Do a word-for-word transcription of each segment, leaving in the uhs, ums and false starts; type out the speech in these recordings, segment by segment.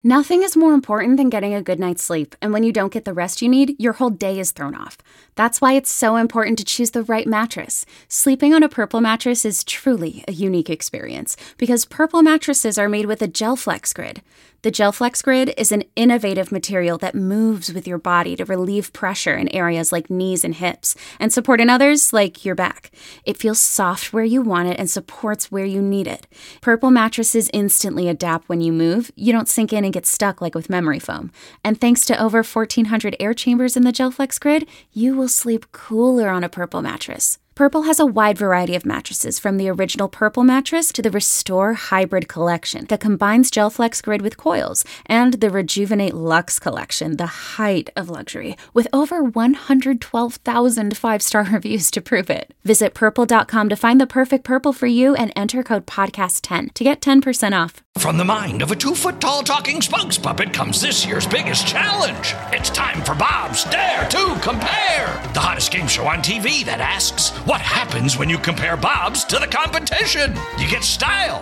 Nothing is more important than getting a good night's sleep, and when you don't get the rest you need, your whole day is thrown off. That's why it's so important to choose the right mattress. Sleeping on a Purple mattress is truly a unique experience, because Purple mattresses are made with a GelFlex Grid. The GelFlex Grid is an innovative material that moves with your body to relieve pressure in areas like knees and hips, and support in others like your back. It feels soft where you want it and supports where you need it. Purple mattresses instantly adapt when you move. You don't sink in and get stuck like with memory foam. And thanks to over fourteen hundred air chambers in the GelFlex Grid, you will sleep cooler on a Purple mattress. Purple has a wide variety of mattresses, from the original Purple mattress to the Restore Hybrid collection that combines GelFlex Grid with coils, and the Rejuvenate Luxe collection, the height of luxury, with over one hundred twelve thousand five-star reviews to prove it. Visit purple dot com to find the perfect Purple for you and enter code podcast ten to get ten percent off. From the mind of a two-foot-tall talking spokes puppet comes this year's biggest challenge. It's time for Bob's Dare to Compare, the hottest game show on T V that asks, what happens when you compare Bob's to the competition? You get style.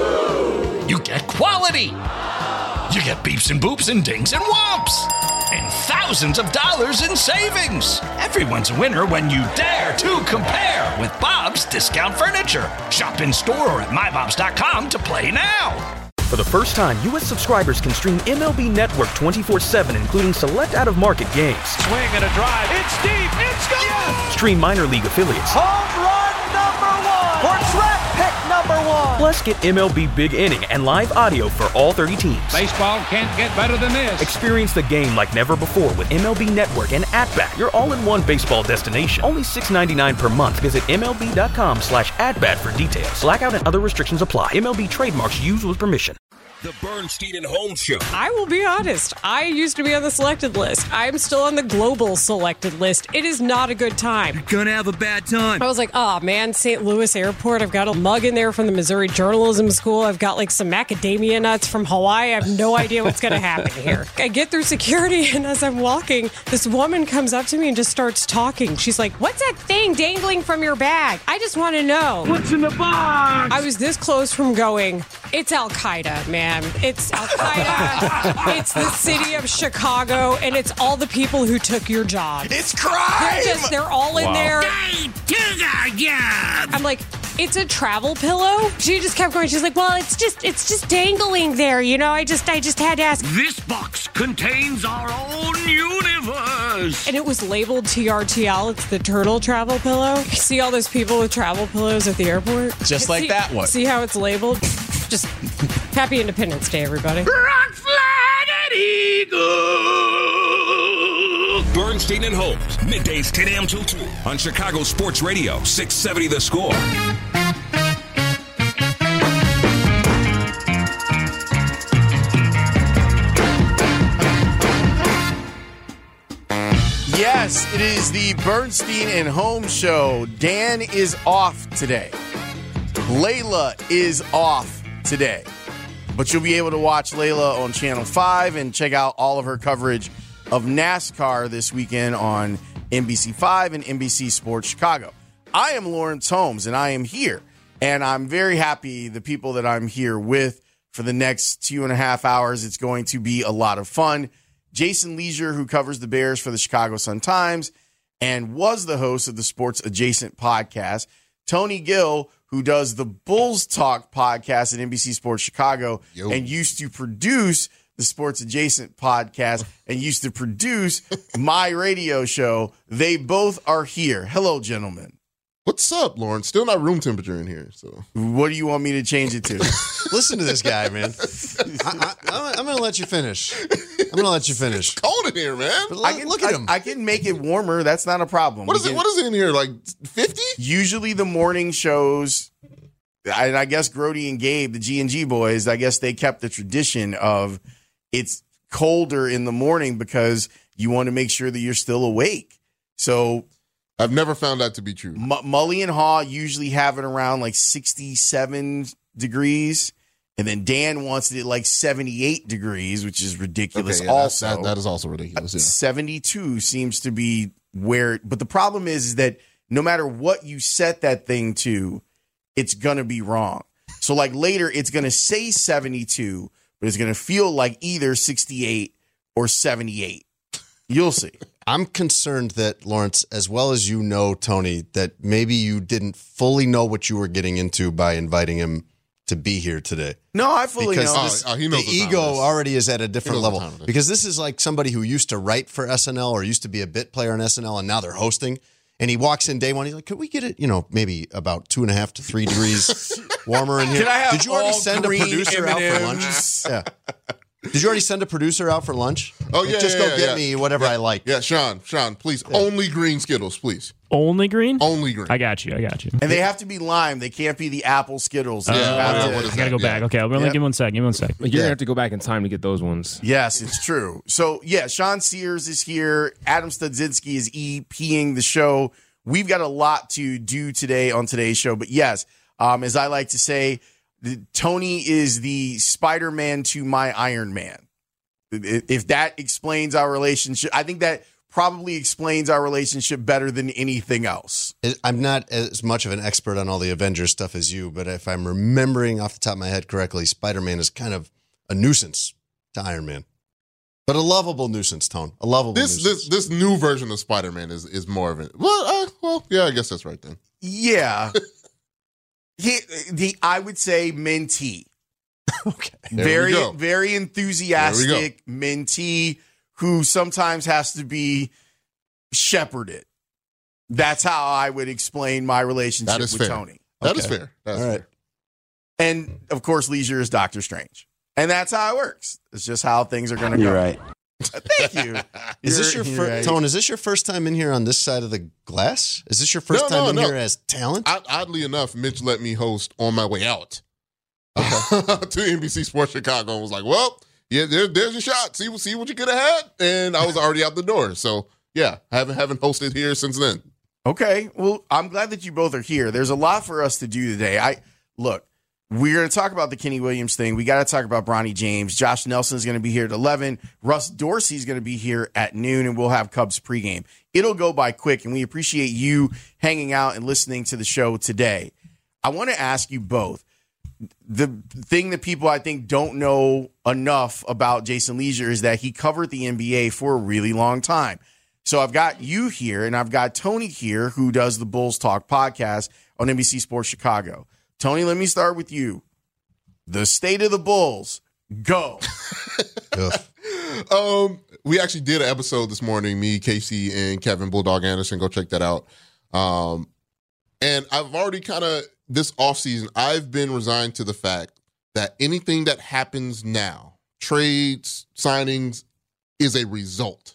You get quality. You get beeps and boops and dings and whomps. And thousands of dollars in savings. Everyone's a winner when you dare to compare with Bob's Discount Furniture. Shop in store or at my bobs dot com to play now. For the first time, U S subscribers can stream M L B Network twenty-four seven, including select out-of-market games. Swing and a drive. It's deep. It's gone. Yes. Stream minor league affiliates. Home run number one. Or draft pick number one. Plus, get M L B Big Inning and live audio for all thirty teams. Baseball can't get better than this. Experience the game like never before with M L B Network and At-Bat, your all-in-one baseball destination. Only six dollars and ninety-nine cents per month. Visit M L B dot com slash at-bat for details. Blackout and other restrictions apply. M L B trademarks used with permission. The Bernstein and Holmes Show. I will be honest. I used to be on the selected list. I'm still on the global selected list. It is not a good time. You're gonna have a bad time. I was like, oh man, Saint Louis Airport. I've got a mug in there from the Missouri Journalism School. I've got like some macadamia nuts from Hawaii. I have no idea what's going to happen here. I get through security, and as I'm walking, this woman comes up to me and just starts talking. She's like, what's that thing dangling from your bag? I just want to know. What's in the box? I was this close from going, it's Al-Qaeda, man. It's Al-Qaeda. It's the city of Chicago, and it's all the people who took your job. It's crime! They're just, they're all in Wow. there. They took our job. I'm like, it's a travel pillow? She just kept going. She's like, well, it's just it's just dangling there, you know? I just I just had to ask. This box contains our own universe. And it was labeled T R T L. It's the turtle travel pillow. You see all those people with travel pillows at the airport? Just like see, that one. See how it's labeled? Just happy Independence Day, everybody. Rock-flagged eagle. Bernstein and Holmes, middays ten a.m. till two on Chicago Sports Radio, six seventy The Score. Yes, it is the Bernstein and Holmes Show. Dan is off today. Layla is off today. But you'll be able to watch Layla on Channel five and check out all of her coverage of NASCAR this weekend on N B C five and N B C Sports Chicago. I am Lawrence Holmes, and I am here. And I'm very happy the people that I'm here with for the next two and a half hours. It's going to be a lot of fun. Jason Leisure, who covers the Bears for the Chicago Sun-Times and was the host of the Sports Adjacent podcast. Tony Gill, who does the Bulls Talk podcast at N B C Sports Chicago Yo. and used to produce the Sports Adjacent podcast and used to produce my radio show. They both are here. Hello, gentlemen. What's up, Lauren? Still not room temperature in here. So, what do you want me to change it to? Listen to this guy, man. I, I, I'm going to let you finish. I'm going to let you finish. It's cold in here, man. But I can, look at I, him. I can make it warmer. That's not a problem. What is can, it? What is it in here? Like fifty? Usually the morning shows, I, I guess Grody and Gabe, the G and G boys, I guess they kept the tradition of it's colder in the morning because you want to make sure that you're still awake. So I've never found that to be true. M- Mully and Haw usually have it around like sixty-seven degrees. And then Dan wants it at like seventy-eight degrees, which is ridiculous. Okay, yeah, also, that, that is also ridiculous. Yeah. seventy-two seems to be where, but the problem is, is that no matter what you set that thing to, it's going to be wrong. So like later, it's going to say seventy-two, but it's going to feel like either sixty-eight or seventy-eight. You'll see. I'm concerned that, Lawrence, as well as you know, Tony, that maybe you didn't fully know what you were getting into by inviting him to be here today. No, I fully because know. This, Oh, he knows the what time ego it is. already is at a different He knows what level. time it is. Because this is like somebody who used to write for S N L or used to be a bit player on S N L, and now they're hosting. And he walks in day one. He's like, "Could we get it? You know, maybe about two and a half to three degrees warmer in here." Can I have Did you already all send a green producer out for M and lunch? M's? Yeah. Did you already send a producer out for lunch? Oh, Like, yeah, just yeah, go yeah, get yeah. me whatever I like. Yeah, Sean, Sean, please. Only green Skittles, please. Only green? Only green. I got you. I got you. And they have to be lime. They can't be the apple Skittles. Uh, They have yeah, to- what is I gotta that? go back. Yeah. Okay, I'm gonna Yep. give me one sec. Give me one sec. You're Yeah. gonna have to go back in time to get those ones. Yes, it's true. So, yeah, Sean Sears is here. Adam Studzinski is EPing the show. We've got a lot to do today on today's show. But, yes, um, as I like to say, the, Tony is the Spider-Man to my Iron Man. If that explains our relationship, I think that probably explains our relationship better than anything else. I'm not as much of an expert on all the Avengers stuff as you, but if I'm remembering off the top of my head correctly, Spider-Man is kind of a nuisance to Iron Man. But a lovable nuisance, Tone. A lovable This nuisance. this this new version of Spider-Man is is more of it. Well, uh, well, yeah, I guess that's right then. Yeah. he, the I would say mentee. Okay. There very, we go. very There we enthusiastic mentee who sometimes has to be shepherded. That's how I would explain my relationship That is with fair. Tony. That is fair. That's All right. fair. And of course, Leisure is Doctor Strange. And that's how it works. It's just how things are going to go. You're right. Thank you. Is this your You're- first you're right. Tone? Is this your first time in here on this side of the glass? Is this your first No, time no, in no. here as talent? Odd- Oddly enough, Mitch let me host on my way out to N B C Sports Chicago and was like, well, yeah, there, there's your shot. See, see what you could have had. And I was already out the door. So, yeah, I haven't, haven't hosted here since then. Okay. Well, I'm glad that you both are here. There's a lot for us to do today. I look, we're going to talk about the Kenny Williams thing. We got to talk about Bronny James. Josh Nelson is going to be here at eleven. Russ Dorsey is going to be here at noon, and we'll have Cubs pregame. It'll go by quick, and we appreciate you hanging out and listening to the show today. I want to ask you both. The thing that people, I think, don't know enough about Jason Leisure is that he covered the N B A for a really long time. So I've got you here, and I've got Tony here, who does the Bulls Talk podcast on N B C Sports Chicago. Tony, let me start with you. The state of the Bulls. Go. um, we actually did an episode this morning, me, Casey, and Kevin Bulldog Anderson. Go check that out. Um, and I've already kind of, this offseason, I've been resigned to the fact that anything that happens now, trades, signings, is a result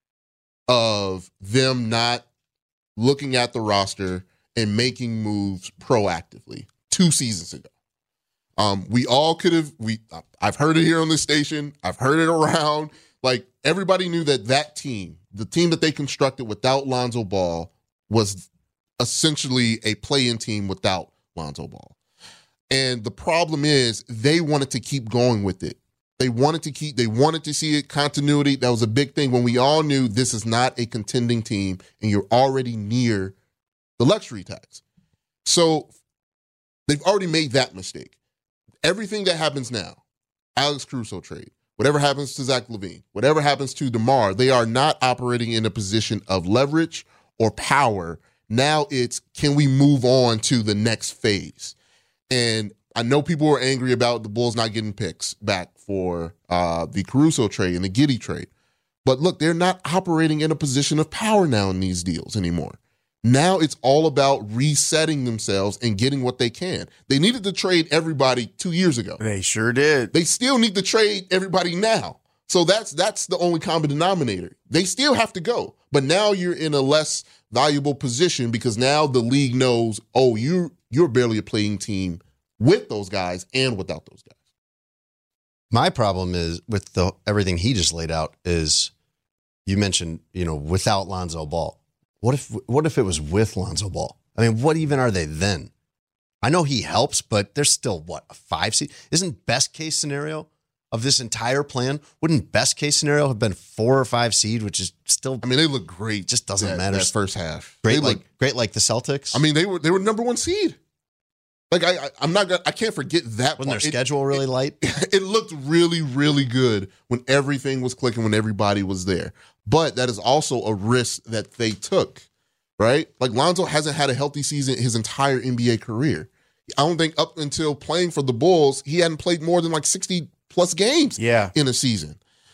of them not looking at the roster and making moves proactively two seasons ago. Um, we all could have, we, I've heard it here on this station. I've heard it around. Like, everybody knew that that team, the team that they constructed without Lonzo Ball, was essentially a play-in team without Lonzo Ball. And the problem is they wanted to keep going with it. They wanted to keep, they wanted to see it, continuity. That was a big thing when we all knew this is not a contending team and you're already near the luxury tax. So they've already made that mistake. Everything that happens now, Alex Caruso trade, whatever happens to Zach LaVine, whatever happens to DeMar, they are not operating in a position of leverage or power. Now it's, can we move on to the next phase? And I know people were angry about the Bulls not getting picks back for uh, the Caruso trade and the Giddey trade. But look, they're not operating in a position of power now in these deals anymore. Now it's all about resetting themselves and getting what they can. They needed to trade everybody two years ago. They sure did. They still need to trade everybody now. So that's that's the only common denominator. They still have to go. But now you're in a less valuable position because now the league knows, oh, you you're barely a playing team with those guys and without those guys. My problem is with the everything he just laid out is you mentioned, you know, without Lonzo Ball. What if what if it was with Lonzo Ball? I mean, what even are they then? I know he helps, but there's still, what, a five seed? Isn't best case scenario of this entire plan, wouldn't best case scenario have been four or five seed, which is still, I mean, they look great. Just doesn't that, matter. That first half. Great They like look, great like the Celtics. I mean, they were they were number one seed. Like I, I I'm not gonna, I can't forget that. Wasn't part. their schedule it, really it, light? It looked really, really good when everything was clicking, when everybody was there. But that is also a risk that they took, right? Like Lonzo hasn't had a healthy season his entire N B A career. I don't think up until playing for the Bulls, he hadn't played more than like sixty plus games yeah. in a season.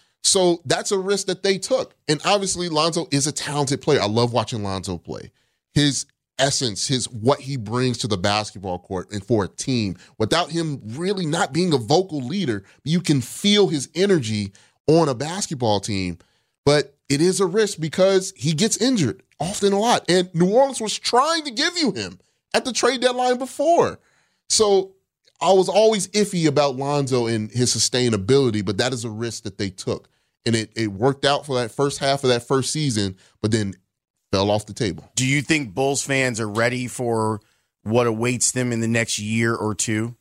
So that's a risk that they took. And obviously Lonzo is a talented player. I love watching Lonzo play. His essence, his what he brings to the basketball court and for a team, without him really not being a vocal leader, you can feel his energy on a basketball team. But it is a risk because he gets injured often a lot. And New Orleans was trying to give you him at the trade deadline before. So I was always iffy about Lonzo and his sustainability, but that is a risk that they took. And it, it worked out for that first half of that first season, but then fell off the table. Do you think Bulls fans are ready for what awaits them in the next year or two?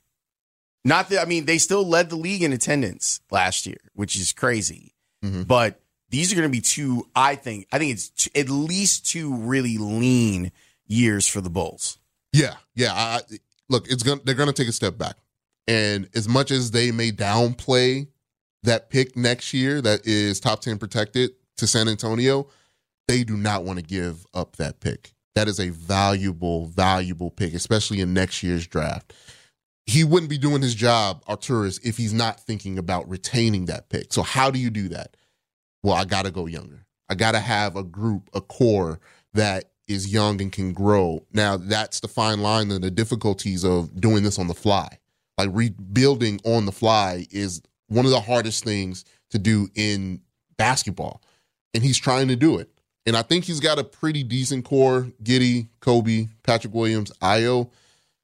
Not that, I mean, they still led the league in attendance last year, which is crazy. Mm-hmm. But these are going to be two, I think, I think it's two, at least two really lean years for the Bulls. Yeah, yeah. I, look, it's gonna, they're going to take a step back. And as much as they may downplay that pick next year that is top ten protected to San Antonio, they do not want to give up that pick. That is a valuable, valuable pick, especially in next year's draft. He wouldn't be doing his job, Arturas, if he's not thinking about retaining that pick. So how do you do that? Well, I got to go younger. I got to have a group, a core that is young and can grow. Now, that's the fine line and the difficulties of doing this on the fly. Like rebuilding on the fly is one of the hardest things to do in basketball. And he's trying to do it. And I think he's got a pretty decent core, Giddey, Kobe, Patrick Williams, Ayo.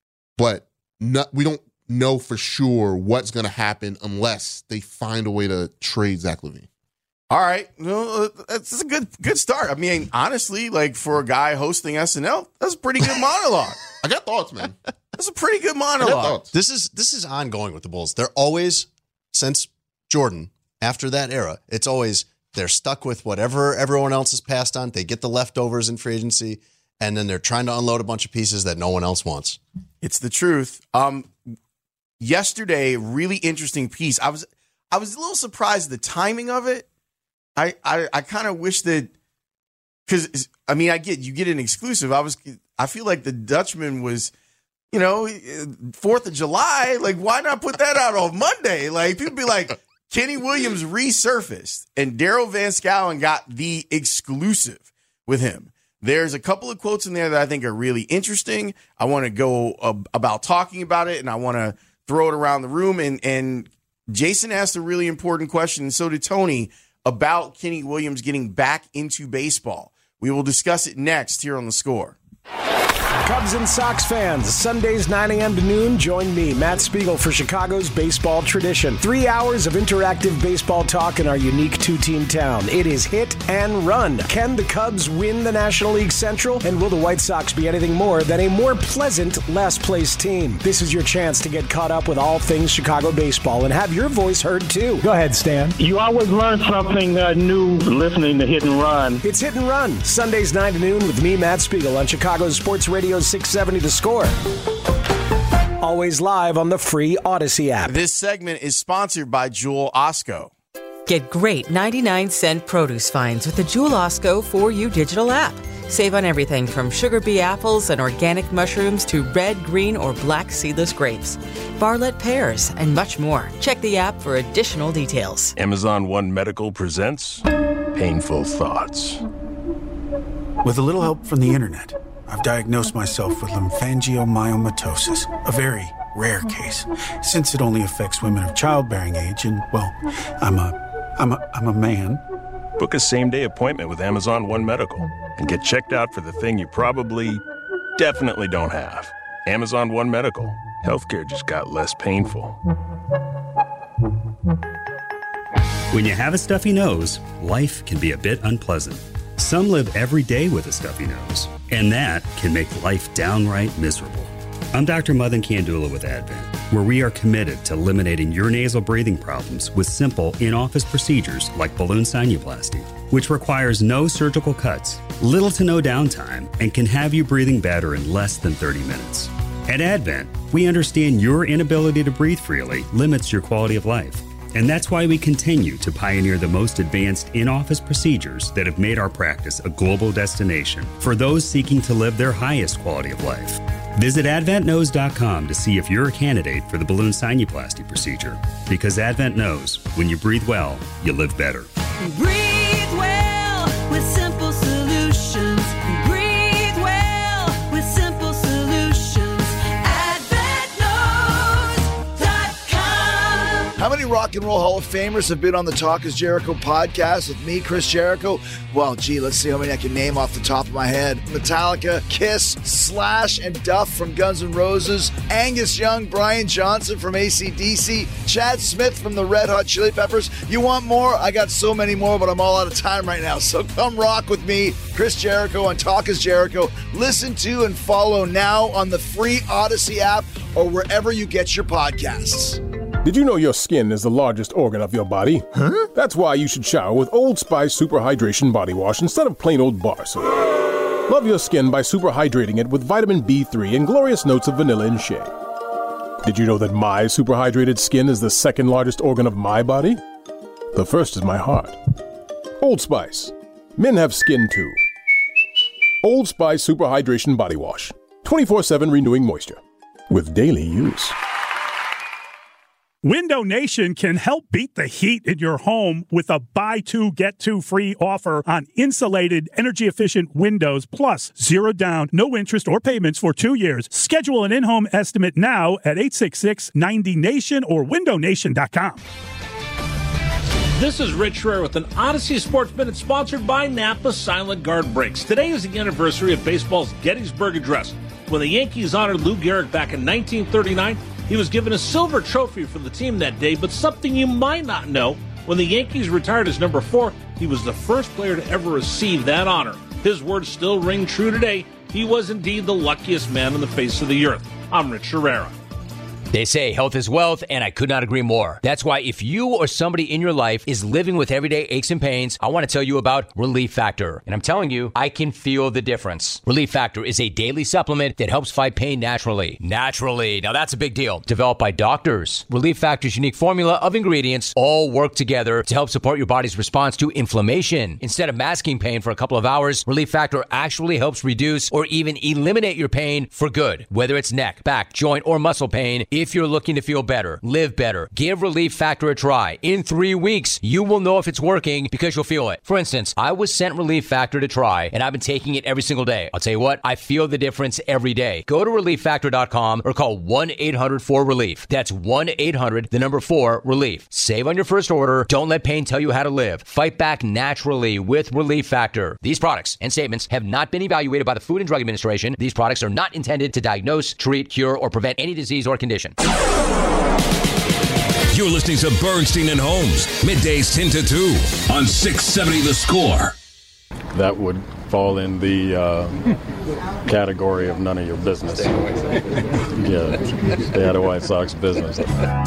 But not, we don't know for sure what's going to happen unless they find a way to trade Zach LaVine. All right. Well, that's a good good start. I mean, honestly, like for a guy hosting S N L, that's a pretty good monologue. I got thoughts, man. That's a pretty good monologue. This is this is ongoing with the Bulls. They're always, since Jordan, after that era, it's always they're stuck with whatever everyone else has passed on. They get the leftovers in free agency, and then they're trying to unload a bunch of pieces that no one else wants. It's the truth. Um, yesterday, really interesting piece. I was I was a little surprised at the timing of it. I, I, I kind of wish that, because, I mean, I get, you get an exclusive. I was, I feel like the Dutchman was, you know, fourth of July. Like, why not put that out on Monday? Like, people be like, Kenny Williams resurfaced, and Daryl Van Schouwen got the exclusive with him. There's a couple of quotes in there that I think are really interesting. I want to go uh, about talking about it, and I want to throw it around the room. And, and Jason asked a really important question, and so did Tony, about Kenny Williams getting back into baseball. We will discuss it next here on The Score. Cubs and Sox fans, Sundays nine a.m. to noon, join me, Matt Spiegel, for Chicago's baseball tradition. Three hours of interactive baseball talk in our unique two-team town. It is hit and run. Can the Cubs win the National League Central? And will the White Sox be anything more than a more pleasant last-place team? This is your chance to get caught up with all things Chicago baseball and have your voice heard, too. Go ahead, Stan. You always learn something uh, new listening to Hit and Run. It's Hit and Run, Sundays nine to noon with me, Matt Spiegel, on Chicago's Sports Radio six seventy The Score. Always live on the free Odyssey app. This segment is sponsored by Jewel Osco. Get great ninety-nine cent produce finds with the Jewel Osco for You digital app. Save on everything from sugar bee apples and organic mushrooms to red, green, or black seedless grapes, Bartlett pears, and much more. Check the app for additional details. Amazon One Medical presents Painful Thoughts. With a little help from the internet, I've diagnosed myself with lymphangiomyomatosis, a very rare case, since it only affects women of childbearing age, and, well, I'm a, I'm a, I'm a man. Book a same-day appointment with Amazon One Medical and get checked out for the thing you probably, definitely don't have. Amazon One Medical. Healthcare just got less painful. When you have a stuffy nose, life can be a bit unpleasant. Some live every day with a stuffy nose, and that can make life downright miserable. I'm Doctor Madan Kandula with Advent, where we are committed to eliminating your nasal breathing problems with simple in-office procedures like balloon sinuplasty, which requires no surgical cuts, little to no downtime, and can have you breathing better in less than thirty minutes. At Advent, we understand your inability to breathe freely limits your quality of life. And that's why we continue to pioneer the most advanced in-office procedures that have made our practice a global destination for those seeking to live their highest quality of life. Visit advent knows dot com to see if you're a candidate for the balloon sinuplasty procedure. Because Advent knows when you breathe well, you live better. Breathe well with simple solutions. Breathe well with simple solutions. advent knows dot com. How many Rock and Roll Hall of Famers have been on the Talk is Jericho podcast with me, Chris Jericho? Well, gee, let's see how many I can name off the top of my head. Metallica, Kiss, Slash, and Duff from Guns N' Roses, Angus Young, Brian Johnson from A C D C, Chad Smith from the Red Hot Chili Peppers. You want more? I got so many more, but I'm all out of time right now. So come rock with me, Chris Jericho, on Talk is Jericho. Listen to and follow now on the free Odyssey app or wherever you get your podcasts. Did you know your skin is the largest organ of your body? Huh? That's why you should shower with Old Spice Super Hydration Body Wash instead of plain old bar soap. Love your skin by super hydrating it with vitamin B three and glorious notes of vanilla and shea. Did you know that my super hydrated skin is the second largest organ of my body? The first is my heart. Old Spice. Men have skin too. Old Spice Super Hydration Body Wash. twenty-four seven renewing moisture. With daily use. Window Nation can help beat the heat in your home with a buy two, get two free offer on insulated, energy-efficient windows, plus zero down, no interest or payments for two years. Schedule an in-home estimate now at eight six six, ninety nation or window nation dot com. This is Rich Schreier with an Odyssey Sports Minute sponsored by Napa Silent Guard Brakes. Today is the anniversary of baseball's Gettysburg Address. When the Yankees honored Lou Gehrig back in nineteen thirty-nine, he was given a silver trophy for the team that day, but something you might not know, when the Yankees retired as number four, he was the first player to ever receive that honor. His words still ring true today. He was indeed the luckiest man on the face of the earth. I'm Rich Herrera. They say health is wealth, and I could not agree more. That's why if you or somebody in your life is living with everyday aches and pains, I want to tell you about Relief Factor. And I'm telling you, I can feel the difference. Relief Factor is a daily supplement that helps fight pain naturally. Naturally. Now that's a big deal. Developed by doctors. Relief Factor's unique formula of ingredients all work together to help support your body's response to inflammation. Instead of masking pain for a couple of hours, Relief Factor actually helps reduce or even eliminate your pain for good. Whether it's neck, back, joint, or muscle pain, if you're looking to feel better, live better, give Relief Factor a try. In three weeks, you will know if it's working because you'll feel it. For instance, I was sent Relief Factor to try, and I've been taking it every single day. I'll tell you what, I feel the difference every day. Go to relief factor dot com or call one eight hundred four relief. That's one eight hundred, the number four, relief. Save on your first order. Don't let pain tell you how to live. Fight back naturally with Relief Factor. These products and statements have not been evaluated by the Food and Drug Administration. These products are not intended to diagnose, treat, cure, or prevent any disease or condition. You're listening to Bernstein and Holmes, middays ten to two on six seventy The Score. That would fall in the uh, category of none of your business. Yeah, stay out of White Sox business.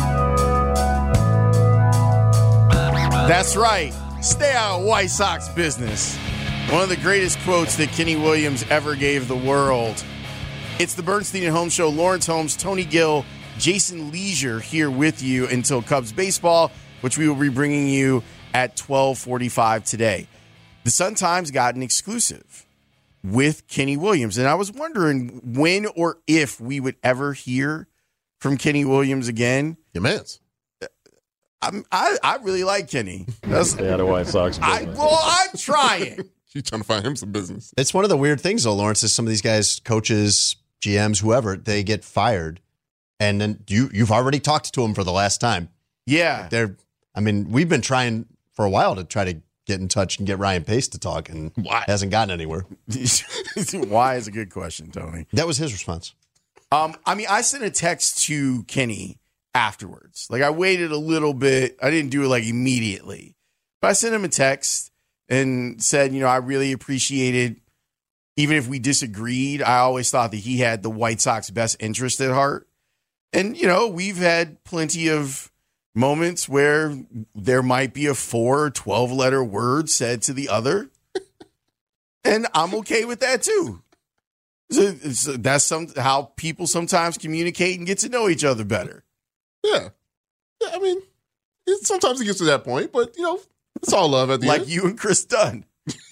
That's right. Stay out of White Sox business. One of the greatest quotes that Kenny Williams ever gave the world. It's the Bernstein and Holmes Show. Lawrence Holmes, Tony Gill, Jason Leisure here with you until Cubs baseball, which we will be bringing you at twelve forty-five today. The Sun-Times got an exclusive with Kenny Williams, and I was wondering when or if we would ever hear from Kenny Williams again. Your man's. I'm, I I really like Kenny. That's, Stay out of White Sox business. I, well, I'm trying. She's trying to find him some business. It's one of the weird things, though, Lawrence, is some of these guys, coaches, G Ms, whoever, they get fired. And then you, you've already talked to them for the last time. Yeah. They're, I mean, we've been trying for a while to try to get in touch and get Ryan Pace to talk, and Why? hasn't gotten anywhere. Why is a good question, Tony. That was his response. Um, I mean, I sent a text to Kenny afterwards. Like, I waited a little bit. I didn't do it, like, immediately. But I sent him a text and said, you know, I really appreciated, even if we disagreed, I always thought that he had the White Sox best interest at heart. And, you know, we've had plenty of moments where there might be a four or twelve-letter word said to the other. And I'm okay with that, too. So it's, that's some how people sometimes communicate and get to know each other better. Yeah. Yeah, I mean, it, sometimes it gets to that point, but, you know, it's all love at the like end. Like you and Chris Dunn.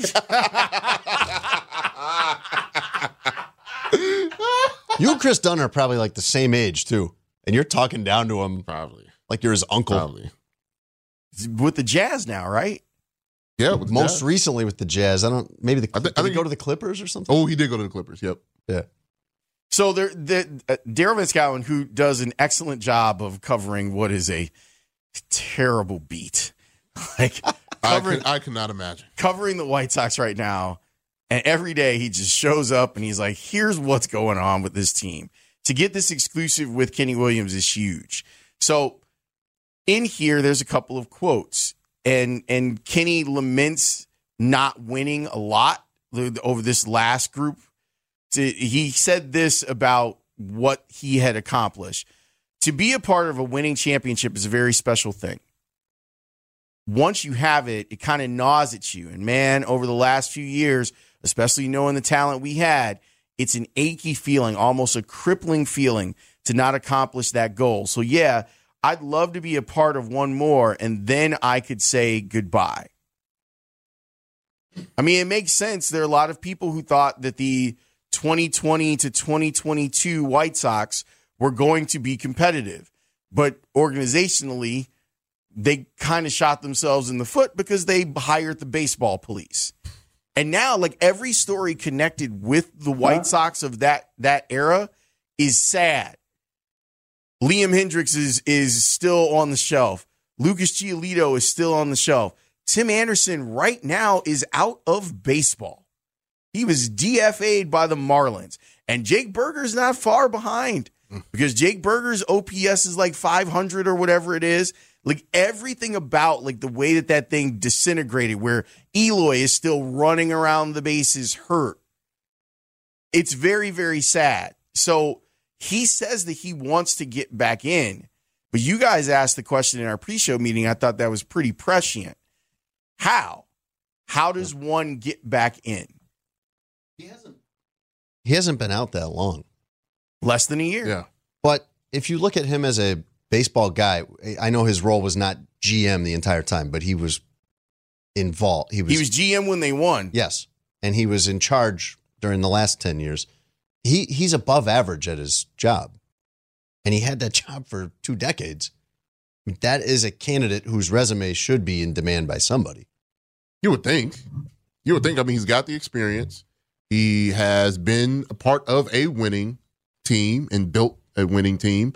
You and Chris Dunn are probably like the same age, too. And you're talking down to him. Probably. Like you're his uncle. Probably. With the Jazz now, right? Yeah, with the most Jazz. recently with the Jazz. I don't. Maybe the. I, th- did I he think go to the Clippers or something? Oh, he did go to the Clippers. Yep. Yeah. So there, the uh, Daryl Van Schouwen, who does an excellent job of covering what is a terrible beat, like covering, I, could, I cannot imagine covering the White Sox right now, and every day he just shows up and he's like, "Here's what's going on with this team." To get this exclusive with Kenny Williams is huge. So in here, there's a couple of quotes. And and Kenny laments not winning a lot over this last group. He said this about what he had accomplished. To be a part of a winning championship is a very special thing. Once you have it, it kind of gnaws at you. And man, over the last few years, especially knowing the talent we had, it's an achy feeling, almost a crippling feeling to not accomplish that goal. So yeah, I'd love to be a part of one more, and then I could say goodbye. I mean, it makes sense. There are a lot of people who thought that the twenty twenty to twenty twenty-two White Sox were going to be competitive. But organizationally, they kind of shot themselves in the foot because they hired the baseball police. And now, like, every story connected with the White Sox of that, that era is sad. Liam Hendricks is is still on the shelf. Lucas Giolito is still on the shelf. Tim Anderson right now is out of baseball. He was D F A'd by the Marlins. And Jake Berger's not far behind because Jake Berger's O P S is like five hundred or whatever it is. Like everything about like the way that that thing disintegrated, where Eloy is still running around the bases hurt. It's very, very sad. So he says that he wants to get back in, but you guys asked the question in our pre-show meeting. I thought that was pretty prescient. How? How does one get back in? He hasn't. He hasn't been out that long. Less than a year. Yeah. But if you look at him as a baseball guy, I know his role was not G M the entire time, but he was involved. He was, he was G M when they won. Yes. And he was in charge during the last ten years. He he's above average at his job, and he had that job for two decades. I mean, that is a candidate whose resume should be in demand by somebody. You would think. You would think. I mean, he's got the experience. He has been a part of a winning team and built a winning team.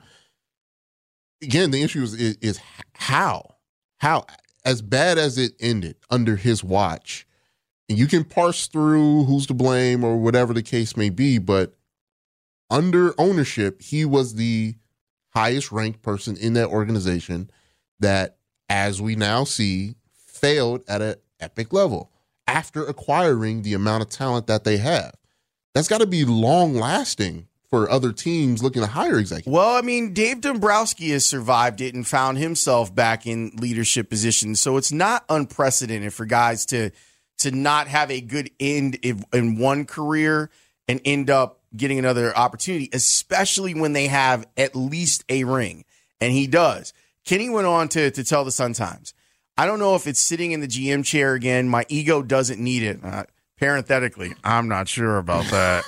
Again, the issue is, is, is how? How? As bad as it ended under his watch, and you can parse through who's to blame or whatever the case may be, but under ownership, he was the highest ranked person in that organization that, as we now see, failed at an epic level after acquiring the amount of talent that they have. That's got to be long lasting for other teams looking to hire executives. Well, I mean, Dave Dombrowski has survived it and found himself back in leadership positions. So it's not unprecedented for guys to to not have a good end in one career and end up getting another opportunity, especially when they have at least a ring. And he does. Kenny went on to, to tell the Sun-Times, I don't know if it's sitting in the G M chair again. My ego doesn't need it. Uh, parenthetically, I'm not sure about that.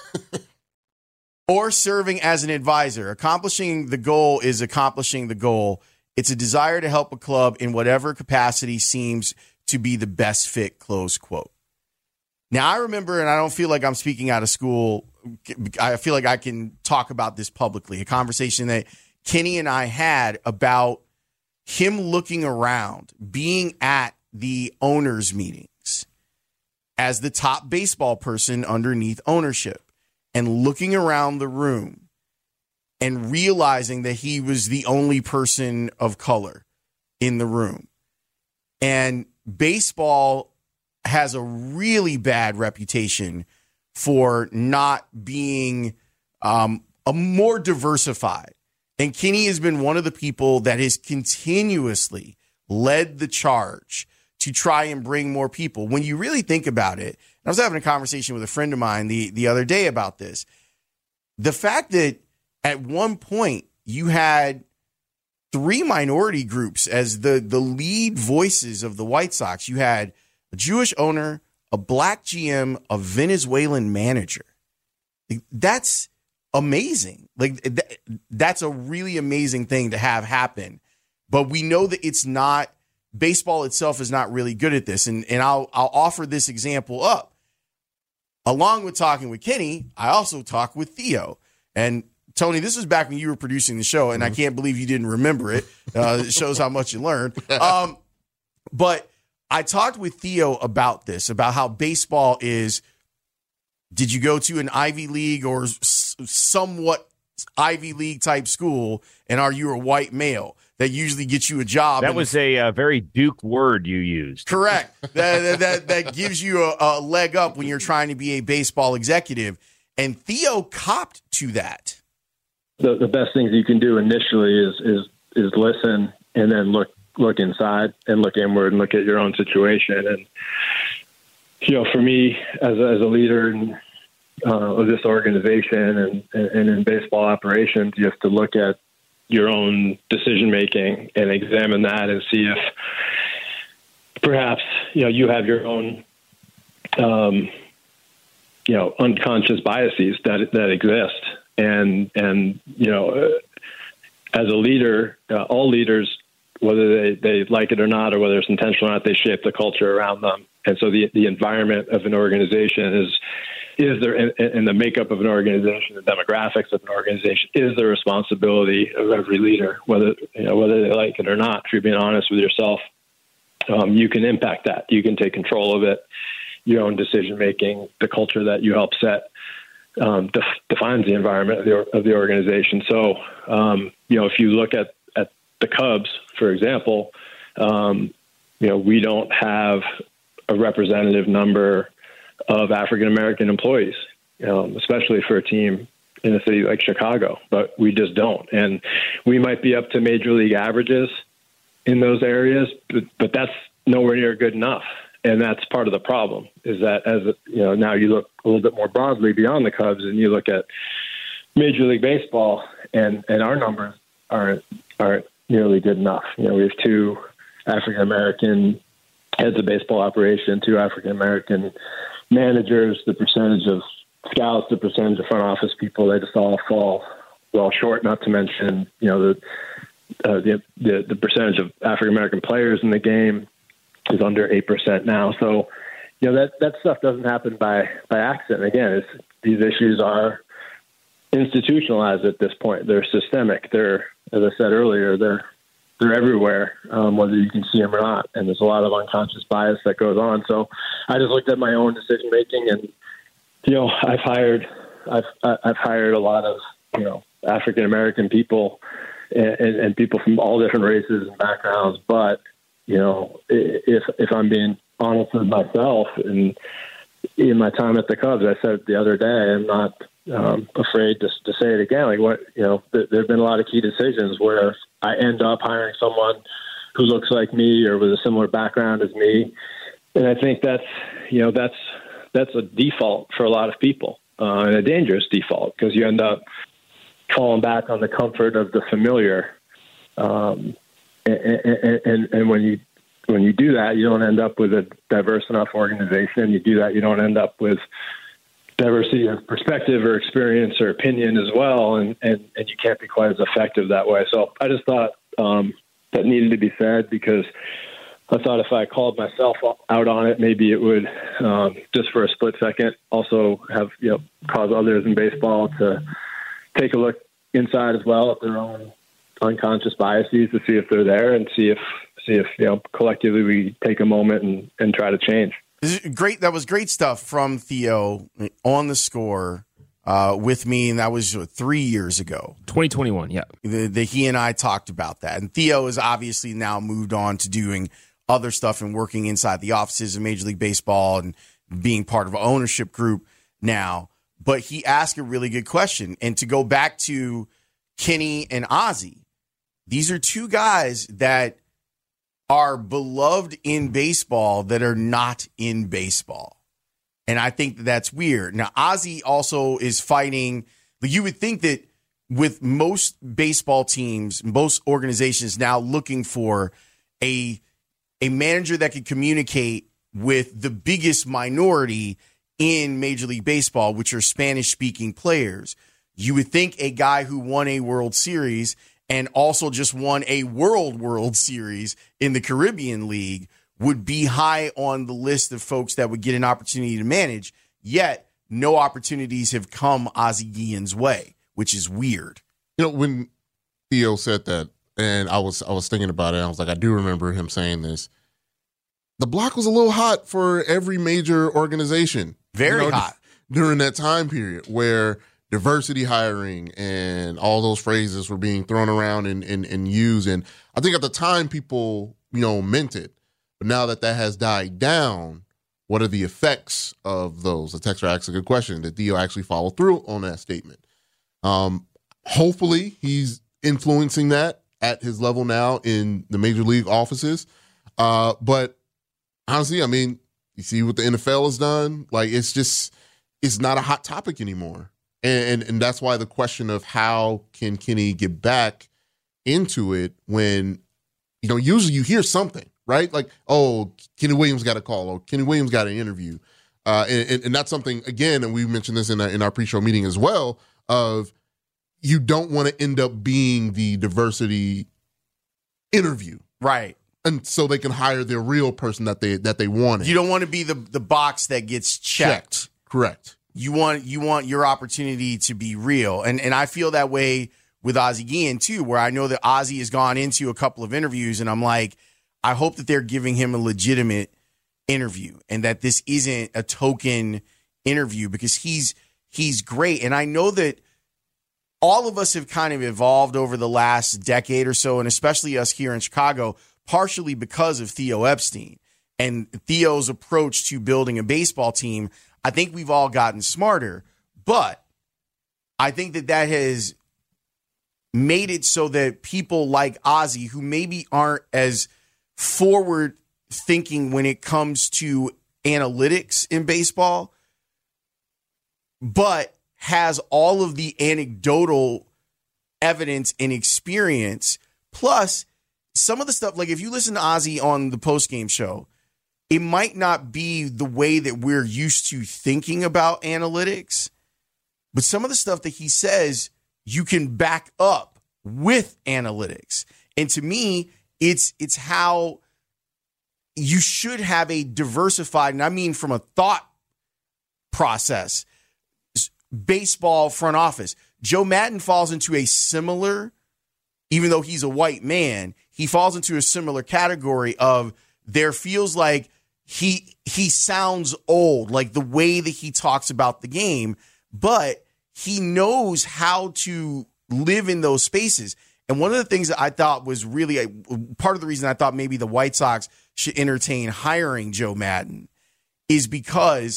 Or serving as an advisor. Accomplishing the goal is accomplishing the goal. It's a desire to help a club in whatever capacity seems to be the best fit, close quote. Now, I remember, and I don't feel like I'm speaking out of school, I feel like I can talk about this publicly, a conversation that Kenny and I had about him looking around, being at the owners' meetings as the top baseball person underneath ownership, and looking around the room and realizing that he was the only person of color in the room. And baseball has a really bad reputation for not being um, a more diversified. And Kenny has been one of the people that has continuously led the charge to try and bring more people. When you really think about it, I was having a conversation with a friend of mine the, the other day about this. the fact that at one point you had three minority groups as the, the lead voices of the White Sox. You had a Jewish owner, a black G M, a Venezuelan manager. That's amazing. Like th- that's a really amazing thing to have happen. But we know that it's not, baseball itself is not really good at this. And and I'll I'll offer this example up. Along with talking with Kenny, I also talked with Theo. And Tony, this was back when you were producing the show, and mm-hmm. I can't believe you didn't remember it. Uh, it shows how much you learned. Um, but I talked with Theo about this, about how baseball is, did you go to an Ivy League or s- somewhat Ivy League type school, and are you a white male? That usually gets you a job. That was a uh, very Duke word you used. Correct. that, that that gives you a, a leg up when you're trying to be a baseball executive. And Theo copped to that. The, the best things you can do initially is is is listen, and then look look inside and look inward and look at your own situation. And you know, for me as a, as a leader in, uh, of this organization and, and in baseball operations, you have to look at your own decision making and examine that and see if perhaps, you know, you have your own, um, you know, unconscious biases that, that exist. And, and, you know, uh, as a leader, uh, all leaders, whether they, they like it or not, or whether it's intentional or not, they shape the culture around them. And so the, the environment of an organization is, is there in, in the makeup of an organization, the demographics of an organization, is the responsibility of every leader, whether you know, whether they like it or not. If you're being honest with yourself, um, you can impact that. You can take control of it, your own decision making, the culture that you help set um, def- defines the environment of the, of the organization. So, um, you know, if you look at, at the Cubs, for example, um, you know, we don't have a representative number of African-American employees, um, especially for a team in a city like Chicago, but we just don't. And we might be up to major league averages in those areas, but, but that's nowhere near good enough. And that's part of the problem is that as, you know, now you look a little bit more broadly beyond the Cubs and you look at Major League Baseball and, and our numbers aren't, aren't nearly good enough. You know, we have two African-American heads of baseball operation, two African-American managers, the percentage of scouts, the percentage of front office people, they just all fall well short, not to mention, you know, the, uh, the, the, the percentage of African-American players in the game is under eight percent now. So, you know, that, that stuff doesn't happen by, by accident. Again, it's, these issues are institutionalized at this point. They're systemic. They're, as I said earlier, they're, they're everywhere, um, whether you can see them or not. And there's a lot of unconscious bias that goes on. So I just looked at my own decision making, and you know, I've hired, I've I've hired a lot of you know African American people and, and, and people from all different races and backgrounds. But you know, if if I'm being honest with myself, and in my time at the Cubs, I said the other day, I'm not um, afraid to to say it again. Like what you know, th- there have been a lot of key decisions where I end up hiring someone who looks like me or with a similar background as me. And I think that's, you know, that's, that's a default for a lot of people uh, and a dangerous default because you end up falling back on the comfort of the familiar. Um, and, and, and, and when you, when you do that, you don't end up with a diverse enough organization. You do that, you don't end up with diversity of perspective or experience or opinion as well. And, and, and you can't be quite as effective that way. So I just thought um, that needed to be said because I thought if I called myself out on it, maybe it would um, just for a split second also have, you know, cause others in baseball to take a look inside as well at their own unconscious biases to see if they're there and see if, see if, you know, collectively we take a moment and, and try to change. Great. That was great stuff from Theo on The Score uh, with me, and that was what, three years ago. twenty twenty-one, yeah. The, the, he and I talked about that. And Theo has obviously now moved on to doing other stuff and working inside the offices of Major League Baseball and being part of an ownership group now. But he asked a really good question. And to go back to Kenny and Ozzie, these are two guys that are beloved in baseball that are not in baseball. And I think that that's weird. Now, Ozzie also is fighting You would think that with most baseball teams, most organizations now looking for a a manager that can communicate with the biggest minority in Major League Baseball, which are Spanish-speaking players. You would think a guy who won a World Series and also just won a World World Series in the Caribbean League would be high on the list of folks that would get an opportunity to manage, yet no opportunities have come Ozzie Guillen's way, which is weird. You know, when Theo said that, and I was I was thinking about it, I was like, I do remember him saying this. The block was a little hot for every major organization. Very you know, hot. During that time period where diversity hiring and all those phrases were being thrown around and, and, and used. And I think at the time people, you know, meant it. But now that that has died down, what are the effects of those? The texter asks a good question. Did Theo actually follow through on that statement? Um, hopefully he's influencing that at his level now in the major league offices. Uh, but honestly, I mean, you see what the N F L has done. Like, it's just, it's not a hot topic anymore. And, and, and that's why the question of how can Kenny get back into it when, you know, usually you hear something, right? Like, oh, Kenny Williams got a call, or Kenny Williams got an interview. Uh, and, and, and that's something, again, and we mentioned this in our, in our pre-show meeting as well, of you don't want to end up being the diversity interview. Right. And so they can hire their real person that they that they wanted. You don't want to be the, the box that gets checked. checked. Correct. You want you want your opportunity to be real. And and I feel that way with Ozzie Guillen too, where I know that Ozzie has gone into a couple of interviews and I'm like, I hope that they're giving him a legitimate interview and that this isn't a token interview, because he's he's great. And I know that all of us have kind of evolved over the last decade or so, and especially us here in Chicago, partially because of Theo Epstein and Theo's approach to building a baseball team. I think we've all gotten smarter, but I think that that has made it so that people like Ozzie, who maybe aren't as forward thinking when it comes to analytics in baseball, but has all of the anecdotal evidence and experience, plus some of the stuff, like if you listen to Ozzie on the postgame show, it might not be the way that we're used to thinking about analytics, but some of the stuff that he says, you can back up with analytics. And to me, it's it's how you should have a diversified, and I mean from a thought process, baseball front office. Joe Maddon falls into a similar, even though he's a white man, he falls into a similar category of there feels like he he sounds old, like the way that he talks about the game, but he knows how to live in those spaces. And one of the things that I thought was really a, part of the reason I thought maybe the White Sox should entertain hiring Joe Maddon is because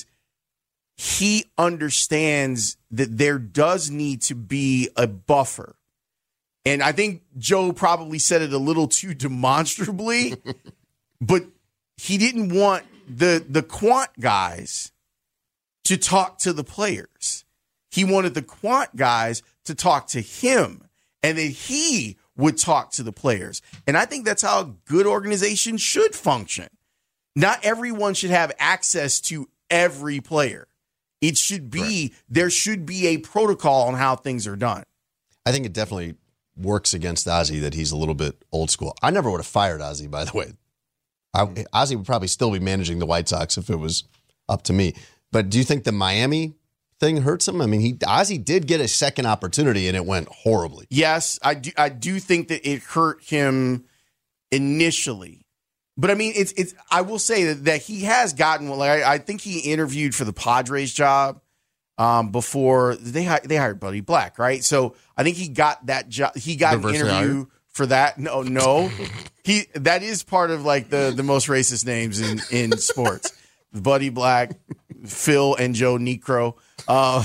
he understands that there does need to be a buffer. And I think Joe probably said it a little too demonstrably, but he didn't want the the quant guys to talk to the players. He wanted the quant guys to talk to him, and that he would talk to the players. And I think that's how a good organization should function. Not everyone should have access to every player. It should be, right. There should be a protocol on how things are done. I think it definitely works against Ozzie that he's a little bit old school. I never would have fired Ozzie, by the way. I, Ozzie would probably still be managing the White Sox if it was up to me. But do you think the Miami thing hurts him? I mean, he Ozzie did get a second opportunity and it went horribly. Yes, I do. I do think that it hurt him initially, but I mean, it's it's. I will say that, that he has gotten. Like I, I think he interviewed for the Padres job um, before they they hired Buddy Black, right? So I think he got that job. He got an interview hired? for that. No, no, he that is part of like the the most racist names in in sports. Buddy Black, Phil, and Joe Necro. Uh,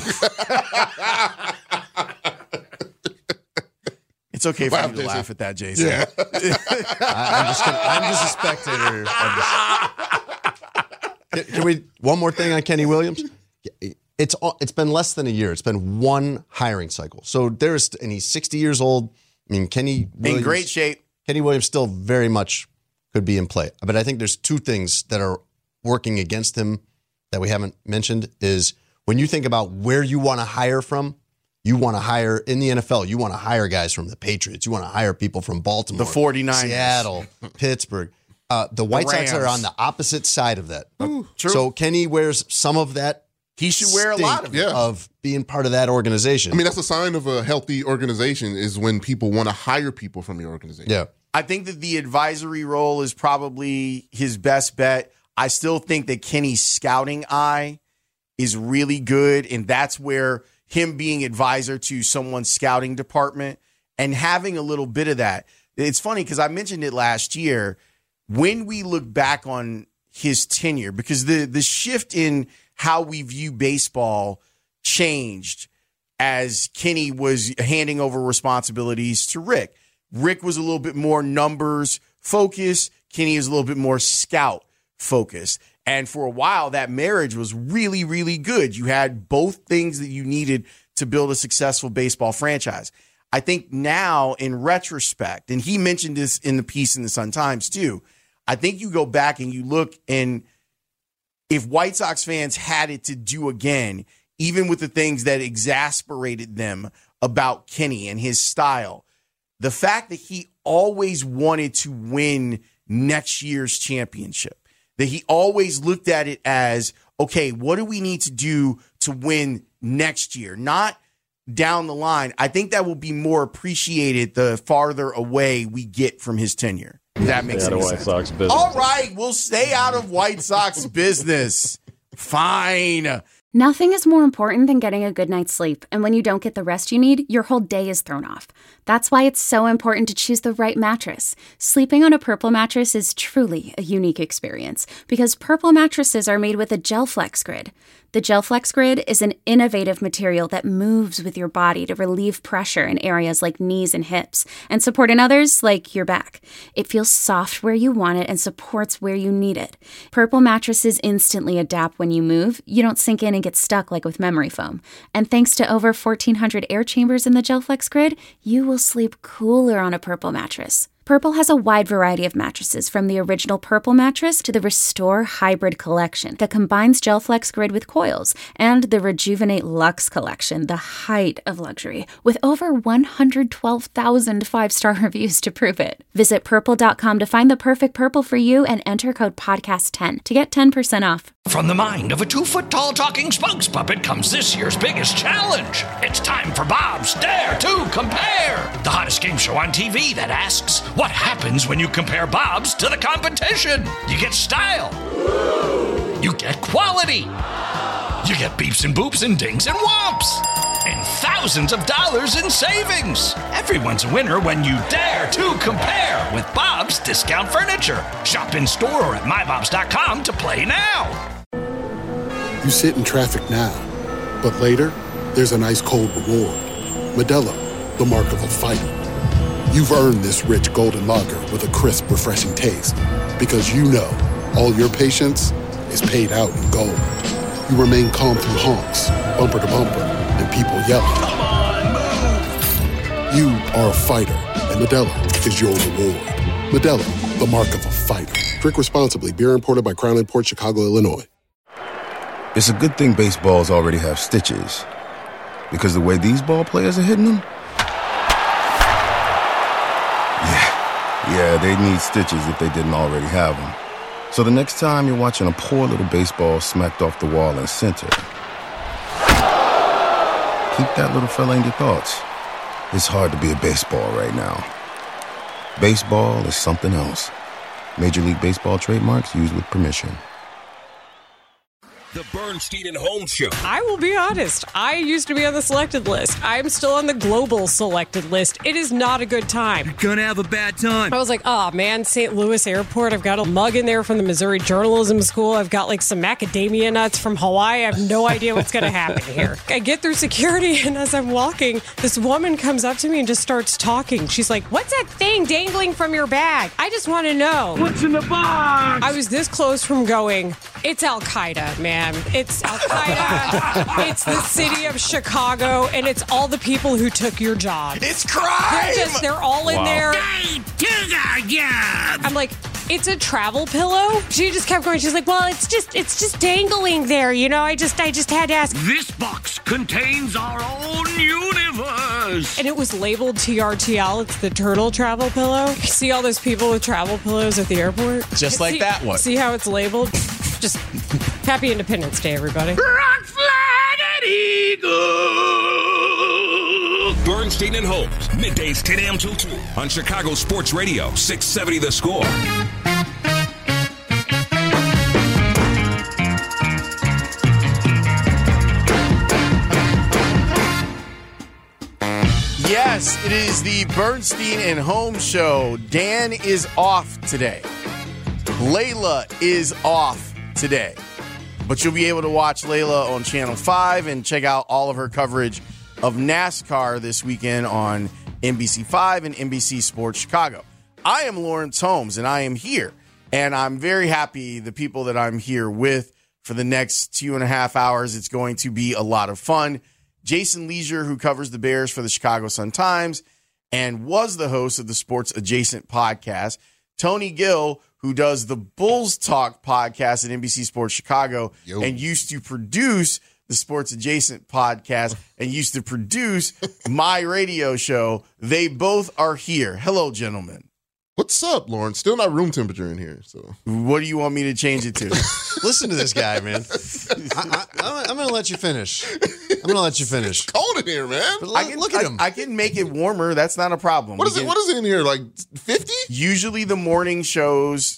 it's okay for wow, you to Jason. laugh at that, Jason. Yeah. I, I'm, just gonna, I'm just a spectator. Just, can, can we one more thing on Kenny Williams? it's it's been less than a year. It's been one hiring cycle. So there's, and he's sixty years old. I mean, Kenny Williams, in great shape. Kenny Williams still very much could be in play. But I think there's two things that are working against him that we haven't mentioned is when you think about where you want to hire from, you want to hire in the N F L, you want to hire guys from the Patriots. You want to hire people from Baltimore, The forty-niners. Seattle, Pittsburgh. Uh, the White The Sox are Rams. on the opposite side of that. Ooh, true. So Kenny wears some of that. He should wear a lot of it. Yeah. of being part of that organization. I mean, that's a sign of a healthy organization is when people want to hire people from your organization. Yeah. I think that the advisory role is probably his best bet. I still think that Kenny's scouting eye is really good, and that's where him being advisor to someone's scouting department and having a little bit of that. It's funny because I mentioned it last year. When we look back on his tenure, because the the shift in how we view baseball changed as Kenny was handing over responsibilities to Rick. Rick was a little bit more numbers focused. Kenny was a little bit more scout focused. And for a while, that marriage was really, really good. You had both things that you needed to build a successful baseball franchise. I think now, in retrospect, and he mentioned this in the piece in the Sun-Times too, I think you go back and you look, and if White Sox fans had it to do again, even with the things that exasperated them about Kenny and his style, the fact that he always wanted to win next year's championship, that he always looked at it as, okay, what do we need to do to win next year? Not down the line. I think that will be more appreciated the farther away we get from his tenure. If that makes Stay out any of White sense. Sox business. All right, we'll stay out of White Sox business. Fine. Nothing is more important than getting a good night's sleep, and when you don't get the rest you need, your whole day is thrown off. That's why it's so important to choose the right mattress. Sleeping on a Purple mattress is truly a unique experience because Purple mattresses are made with a GelFlex Grid. The GelFlex Grid is an innovative material that moves with your body to relieve pressure in areas like knees and hips and support in others like your back. It feels soft where you want it and supports where you need it. Purple mattresses instantly adapt when you move. You don't sink in and get stuck like with memory foam. And thanks to over fourteen hundred air chambers in the GelFlex Grid, you will sleep cooler on a Purple mattress. Purple has a wide variety of mattresses, from the original Purple mattress to the Restore Hybrid collection that combines GelFlex Grid with coils, and the Rejuvenate Luxe collection, the height of luxury, with over one hundred twelve thousand five-star reviews to prove it. Visit purple dot com to find the perfect Purple for you and enter code podcast ten to get ten percent off. From the mind of a two-foot-tall talking spokes puppet comes this year's biggest challenge. It's time for Bob's Dare to Compare, the hottest game show on T V that asks, what happens when you compare Bob's to the competition? You get style. You get quality. You get beeps and boops and dings and whomps. And thousands of dollars in savings. Everyone's a winner when you dare to compare with Bob's Discount Furniture. Shop in store or at my bobs dot com to play now. You sit in traffic now, but later, there's an ice cold reward. Modelo, the mark of a fighter. You've earned this rich golden lager with a crisp, refreshing taste. Because you know, all your patience is paid out in gold. You remain calm through honks, bumper to bumper, and people yelling. Come on, move! You are a fighter, and Modelo is your reward. Modelo, the mark of a fighter. Drink responsibly. Beer imported by Crown Imports, Chicago, Illinois. It's a good thing baseballs already have stitches. Because the way these ball players are hitting them, yeah, yeah, they'd need stitches if they didn't already have them. So the next time you're watching a poor little baseball smacked off the wall in center, keep that little fella in your thoughts. It's hard to be a baseball right now. Baseball is something else. Major League Baseball trademarks used with permission. The Bernstein and Holmes Show. I will be honest. I used to be on the selected list. I'm still on the global selected list. It is not a good time. You're gonna have a bad time. I was like, oh man, Saint Louis Airport. I've got a mug in there from the Missouri Journalism School. I've got like some macadamia nuts from Hawaii. I have no idea what's going to happen here. I get through security, and as I'm walking, this woman comes up to me and just starts talking. She's like, what's that thing dangling from your bag? I just want to know. What's in the box? I was this close from going, it's Al-Qaeda, man. man. It's Al Qaeda. It's the city of Chicago, and it's all the people who took your job. It's crime. They're just they're all in Wow. there. They took our job. I'm like, it's a travel pillow. She just kept going. She's like, well, it's just it's just dangling there. You know, I just I just had to ask. This box contains our own universe. And it was labeled T R T L. It's the turtle travel pillow. You see all those people with travel pillows at the airport? Just like See- that one. See how it's labeled? Just happy Independence Day, everybody. Rock-flagged eagle. Bernstein and Holmes, middays ten a.m. till two on Chicago Sports Radio, six seventy The Score. Yes, it is the Bernstein and Holmes show. Dan is off today. Layla is off today. But you'll be able to watch Layla on Channel five and check out all of her coverage of NASCAR this weekend on N B C five and N B C Sports Chicago. I am Lawrence Holmes, and I am here. And I'm very happy the people that I'm here with for the next two and a half hours. It's going to be a lot of fun. Jason Leisure, who covers the Bears for the Chicago Sun-Times and was the host of the Sports Adjacent podcast. Tony Gill, who does the Bulls Talk podcast at N B C Sports Chicago Yo. and used to produce the Sports Adjacent podcast and used to produce my radio show. They both are here. Hello, gentlemen. What's up, Lauren? Still not room temperature in here. So, what do you want me to change it to? Listen to this guy, man. I, I, I'm going to let you finish. I'm going to let you finish. Cold in here, man. But I can, look at I, him. I can make it warmer. That's not a problem. What We is it? can- What is it in here? Like fifty? Usually the morning shows,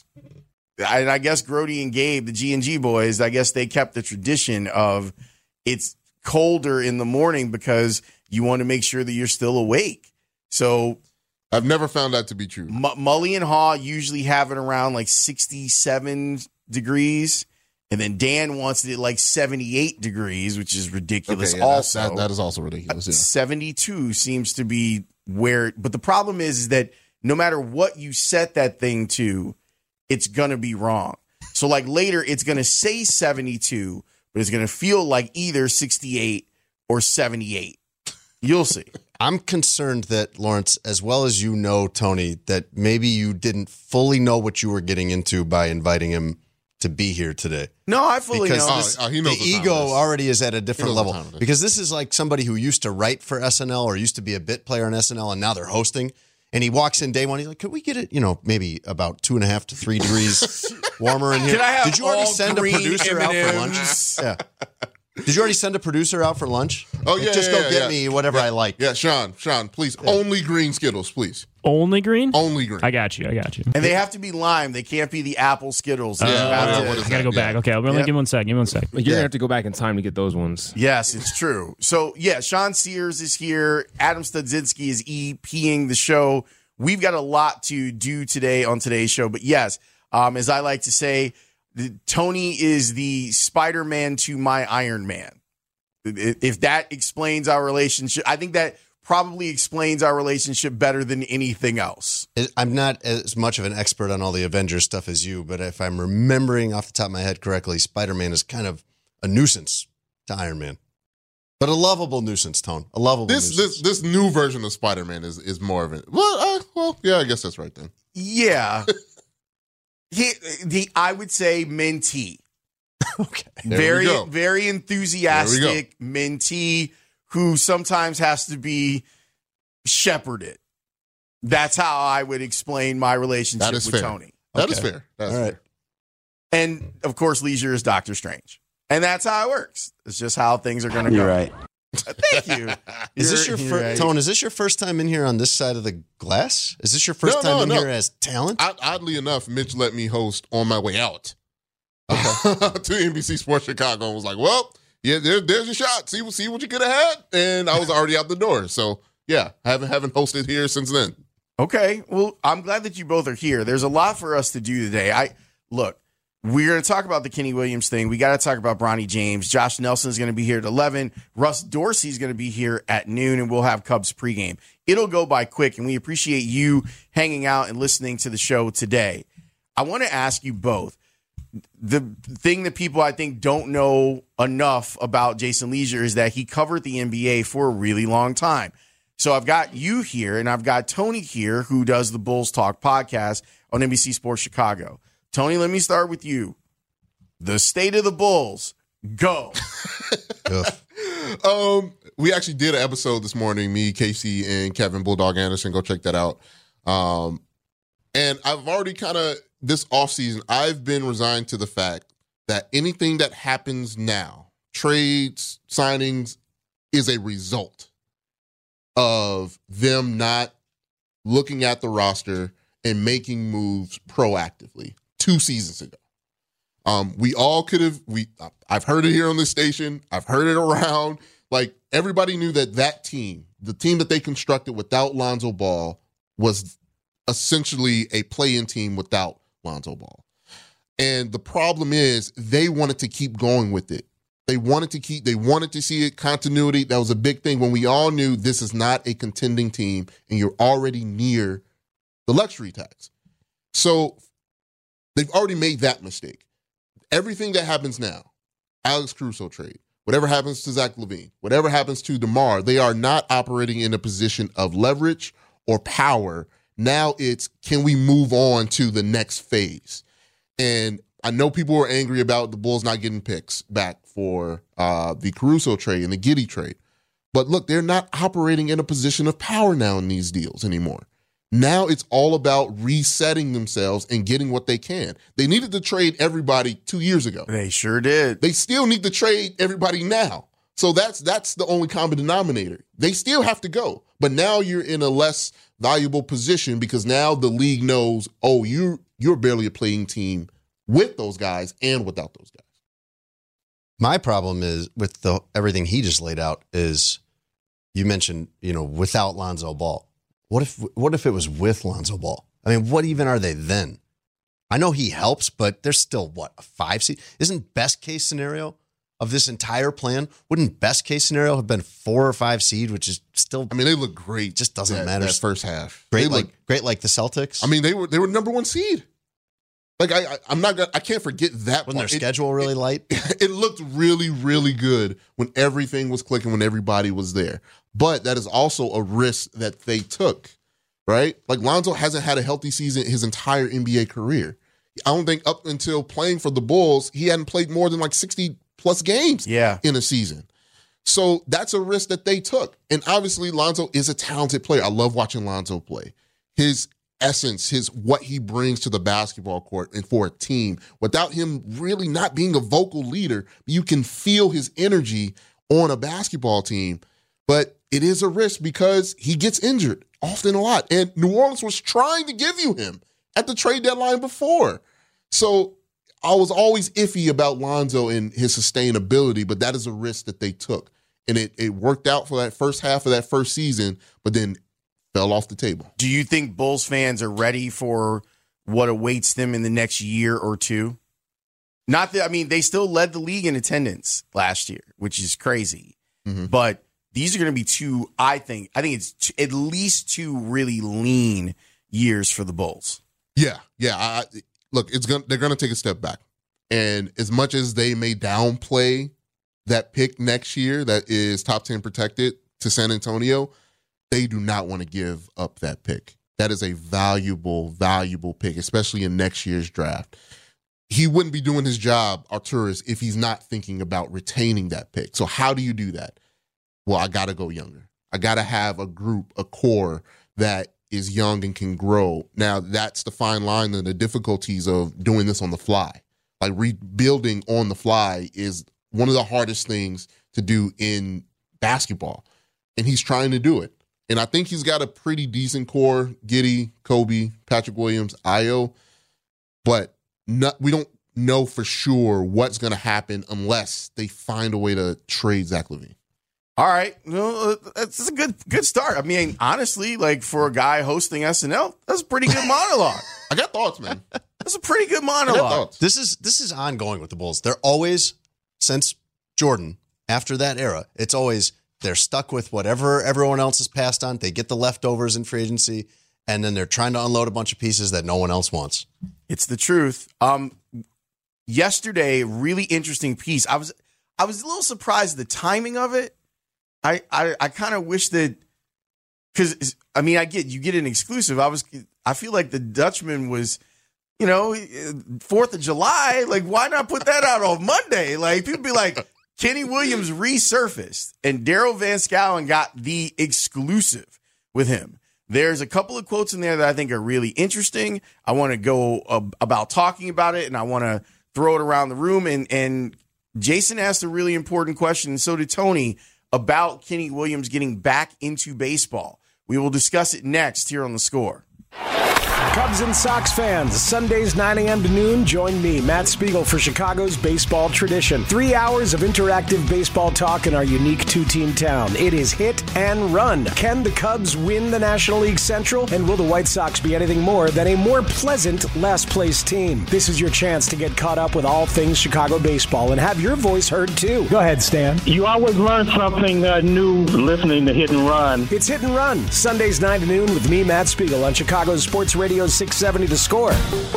and I guess Grody and Gabe, the G and G boys, I guess they kept the tradition of it's colder in the morning because you want to make sure that you're still awake. So I've never found that to be true. M- Mully and Haw usually have it around like sixty-seven degrees. And then Dan wants it at like seventy-eight degrees, which is ridiculous. Okay, yeah, that's- also, that- that is also ridiculous. Yeah. seventy-two seems to be where, but the problem is, is that no matter what you set that thing to, it's going to be wrong. So like later, it's going to say seventy-two, but it's going to feel like either sixty-eight or seventy-eight. You'll see. I'm concerned that, Lawrence, as well as you know, Tony, that maybe you didn't fully know what you were getting into by inviting him to be here today. No, I fully because know. this- Oh, he knows the what time ego it is. already is at a different knows what level. time it is. Because this is like somebody who used to write for S N L or used to be a bit player on S N L, and now they're hosting. And he walks in day one. He's like, "Could we get it? You know, maybe about two and a half to three degrees warmer in here." Can I have Did you already all send a green producer out for M and lunch? M's? Yeah. Did you already send a producer out for lunch? Oh Like, yeah, just yeah, go yeah, get yeah. me whatever Yeah. I like. Yeah, Sean, Sean, please, only green Skittles, please. Only green? Only green. I got you. I got you. And they have to be lime. They can't be the apple Skittles. Uh, They have to- what is I gotta that? go back. Yeah. Okay, I'll really Yep. give me one sec. Give me one sec. You're Yeah. gonna have to go back in time to get those ones. Yes, it's true. So, yeah, Sean Sears is here. Adam Studzinski is EPing the show. We've got a lot to do today on today's show. But yes, um, as I like to say, the, Tony is the Spider-Man to my Iron Man. If that explains our relationship, I think that probably explains our relationship better than anything else. It- I'm not as much of an expert on all the Avengers stuff as you, but if I'm remembering off the top of my head correctly, Spider-Man is kind of a nuisance to Iron Man. But a lovable nuisance, Tone. A lovable This nuisance. this this new version of Spider-Man is is more of it. Well, uh, well, yeah, I guess that's right then. Yeah. he, the I would say mentee. Okay. There we very go. very enthusiastic mentee who sometimes has to be shepherded. That's how I would explain my relationship That is with fair. Tony. That is Okay. fair. That's All right. fair. And of course, Leisure is Doctor Strange. And that's how it works. It's just how things are going to go. You're right. Thank you. Is this your You're- first you're right. Tone? Is this your first time in here on this side of the glass? Is this your first No, time no, in no. here as talent? Odd- Oddly enough, Mitch let me host on my way out to N B C Sports Chicago and was like, "Well, yeah, there, there's your shot. See, see what you could have had." And I was already out the door. So yeah, haven't haven't hosted here since then. Okay. Well, I'm glad that you both are here. There's a lot for us to do today. I look, we're going to talk about the Kenny Williams thing. We got to talk about Bronny James. Josh Nelson is going to be here at eleven. Russ Dorsey is going to be here at noon, and we'll have Cubs pregame. It'll go by quick, and we appreciate you hanging out and listening to the show today. I want to ask you both, the thing that people I think don't know enough about Jason Lieser is that he covered the N B A for a really long time. So I've got you here, and I've got Tony here, who does the Bulls Talk podcast on N B C Sports Chicago. Tony, let me start with you. The state of the Bulls. Go. um, we actually did an episode this morning, me, Casey, and Kevin Bulldog Anderson. Go check that out. Um, and I've already kind of, this offseason, I've been resigned to the fact that anything that happens now, trades, signings, is a result of them not looking at the roster and making moves proactively two seasons ago. Um, we all could have, we, I've heard it here on this station. I've heard it around. Like, everybody knew that that team, the team that they constructed without Lonzo Ball, was essentially a play-in team without Lonzo Ball. And the problem is they wanted to keep going with it. They wanted to keep, they wanted to see it, continuity. That was a big thing when we all knew this is not a contending team and you're already near the luxury tax. So they've already made that mistake. Everything that happens now, Alex Caruso trade, whatever happens to Zach LaVine, whatever happens to DeMar, they are not operating in a position of leverage or power. Now it's, can we move on to the next phase? And I know people were angry about the Bulls not getting picks back for uh, the Caruso trade and the Giddey trade. But look, they're not operating in a position of power now in these deals anymore. Now it's all about resetting themselves and getting what they can. They needed to trade everybody two years ago. They sure did. They still need to trade everybody now. So that's that's the only common denominator. They still have to go. But now you're in a less valuable position because now the league knows, oh, you you're barely a playing team with those guys and without those guys. My problem is with the everything he just laid out is you mentioned, you know, without Lonzo Ball. What if what if it was with Lonzo Ball? I mean, what even are they then? I know he helps, but there's still, what, a five seed? Isn't best case scenario of this entire plan, wouldn't best case scenario have been four or five seed, which is still, I mean, they look great. Just doesn't that, matter. That first half. Great they like look, great like the Celtics. I mean, they were they were number one seed. Like I, I I'm not gonna I can't forget that. Wasn't part. their schedule it, really it, light? It looked really, really good when everything was clicking, when everybody was there. But that is also a risk that they took. Right? Like Lonzo hasn't had a healthy season his entire N B A career. I don't think up until playing for the Bulls, he hadn't played more than like sixty plus games yeah. in a season. So that's a risk that they took. And obviously Lonzo is a talented player. I love watching Lonzo play. His essence, his what he brings to the basketball court and for a team, without him really not being a vocal leader, you can feel his energy on a basketball team. But it is a risk because he gets injured often a lot. And New Orleans was trying to give you him at the trade deadline before. So I was always iffy about Lonzo and his sustainability, but that is a risk that they took. And it, it worked out for that first half of that first season, but then fell off the table. Do you think Bulls fans are ready for what awaits them in the next year or two? Not that, I mean, they still led the league in attendance last year, which is crazy. Mm-hmm. But these are going to be two, I think, I think it's two, at least two really lean years for the Bulls. Yeah, yeah. I, look, it's gonna, they're going to take a step back. And as much as they may downplay that pick next year that is top ten protected to San Antonio, they do not want to give up that pick. That is a valuable, valuable pick, especially in next year's draft. He wouldn't be doing his job, Arturas, if he's not thinking about retaining that pick. So how do you do that? Well, I got to go younger. I got to have a group, a core that is young and can grow. Now, that's the fine line and the difficulties of doing this on the fly. Like rebuilding on the fly is one of the hardest things to do in basketball. And he's trying to do it. And I think he's got a pretty decent core, Giddey, Kobe, Patrick Williams, Ayo. But not, we don't know for sure what's going to happen unless they find a way to trade Zach LaVine. All right. Well, that's a good good start. I mean, honestly, like for a guy hosting S N L, that's a pretty good monologue. I got thoughts, man. That's a pretty good monologue. This is this is ongoing with the Bulls. They're always, since Jordan, after that era, it's always they're stuck with whatever everyone else has passed on. They get the leftovers in free agency, and then they're trying to unload a bunch of pieces that no one else wants. It's the truth. Um, yesterday, really interesting piece. I was I was a little surprised at the timing of it. I I, I kind of wish that, because I mean, I get you get an exclusive. I was I feel like the Dutchman was, you know, Fourth of July. Like, why not put that out on Monday? Like, people be like, Kenny Williams resurfaced, and Daryl Van Schouwen got the exclusive with him. There's a couple of quotes in there that I think are really interesting. I want to go uh, about talking about it, and I want to throw it around the room. And, and Jason asked a really important question, and so did Tony, about Kenny Williams getting back into baseball. We will discuss it next here on The Score. Cubs and Sox fans, Sundays nine a.m. to noon, join me, Matt Spiegel, for Chicago's baseball tradition. Three hours of interactive baseball talk in our unique two-team town. It is hit and run. Can the Cubs win the National League Central? And will the White Sox be anything more than a more pleasant last-place team? This is your chance to get caught up with all things Chicago baseball and have your voice heard, too. Go ahead, Stan. You always learn something uh, new listening to Hit and Run. It's Hit and Run, Sundays nine to noon with me, Matt Spiegel, on Chicago's Sports Radio six seventy The Score.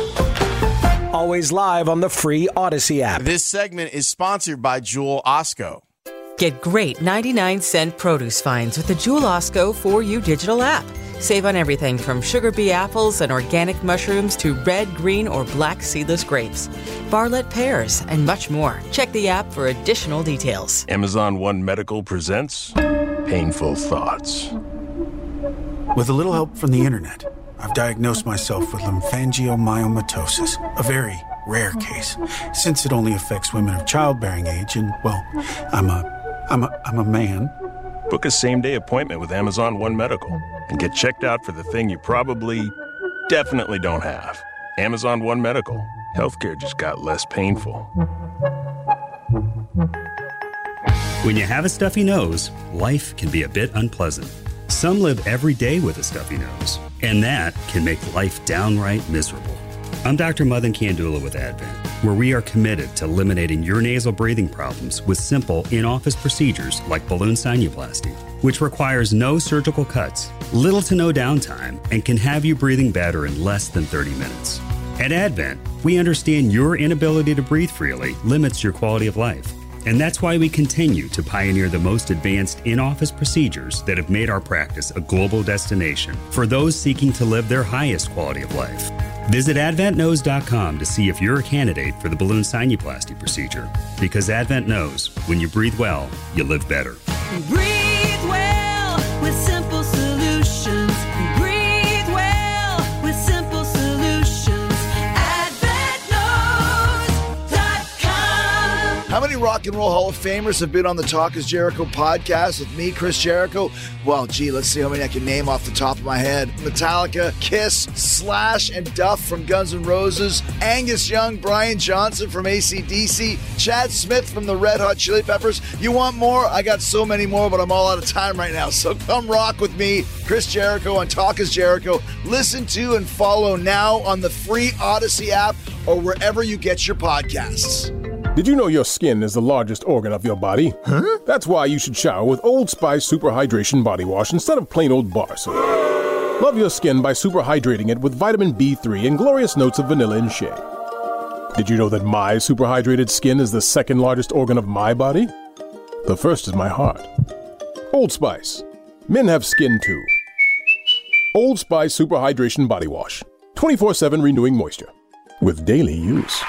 Always live on the free Odyssey app. This segment is sponsored by Jewel Osco. Get great ninety-nine cent produce finds with the Jewel Osco for You digital app. Save on everything from sugar bee apples and organic mushrooms to red, green, or black seedless grapes, Bartlett pears, and much more. Check the app for additional details. Amazon One Medical presents Painful Thoughts. With a little help from the internet, I've diagnosed myself with lymphangiomyomatosis, a very rare case, since it only affects women of childbearing age, and, well, I'm a, I'm a, I'm a man. Book a same-day appointment with Amazon One Medical and get checked out for the thing you probably, definitely don't have. Amazon One Medical. Healthcare just got less painful. When you have a stuffy nose, life can be a bit unpleasant. Some live every day with a stuffy nose, and that can make life downright miserable. I'm Doctor Madan Kandula with Advent, where we are committed to eliminating your nasal breathing problems with simple in-office procedures like balloon sinuplasty, which requires no surgical cuts, little to no downtime, and can have you breathing better in less than thirty minutes. At Advent, we understand your inability to breathe freely limits your quality of life. And that's why we continue to pioneer the most advanced in-office procedures that have made our practice a global destination for those seeking to live their highest quality of life. Visit advent nose dot com to see if you're a candidate for the balloon sinuplasty procedure. Because Advent knows when you breathe well, you live better. Breathe well with simple solutions. Breathe well with simple solutions. advent nose dot com. How many Rock and Roll Hall of Famers have been on the Talk is Jericho podcast with me, Chris Jericho? Well, gee, let's see how many I can name off the top of my head. Metallica, Kiss, Slash, and Duff from Guns N' Roses, Angus Young, Brian Johnson from A C D C, Chad Smith from the Red Hot Chili Peppers. You want more? I got so many more, but I'm all out of time right now. So come rock with me, Chris Jericho, on Talk is Jericho. Listen to and follow now on the free Odyssey app or wherever you get your podcasts. Did you know your skin is the largest organ of your body? Huh? That's why you should shower with Old Spice Super Hydration Body Wash instead of plain old bar soap. Love your skin by super hydrating it with vitamin B three and glorious notes of vanilla and shea. Did you know that my super hydrated skin is the second largest organ of my body? The first is my heart. Old Spice. Men have skin too. Old Spice Super Hydration Body Wash. twenty-four seven renewing moisture. With daily use.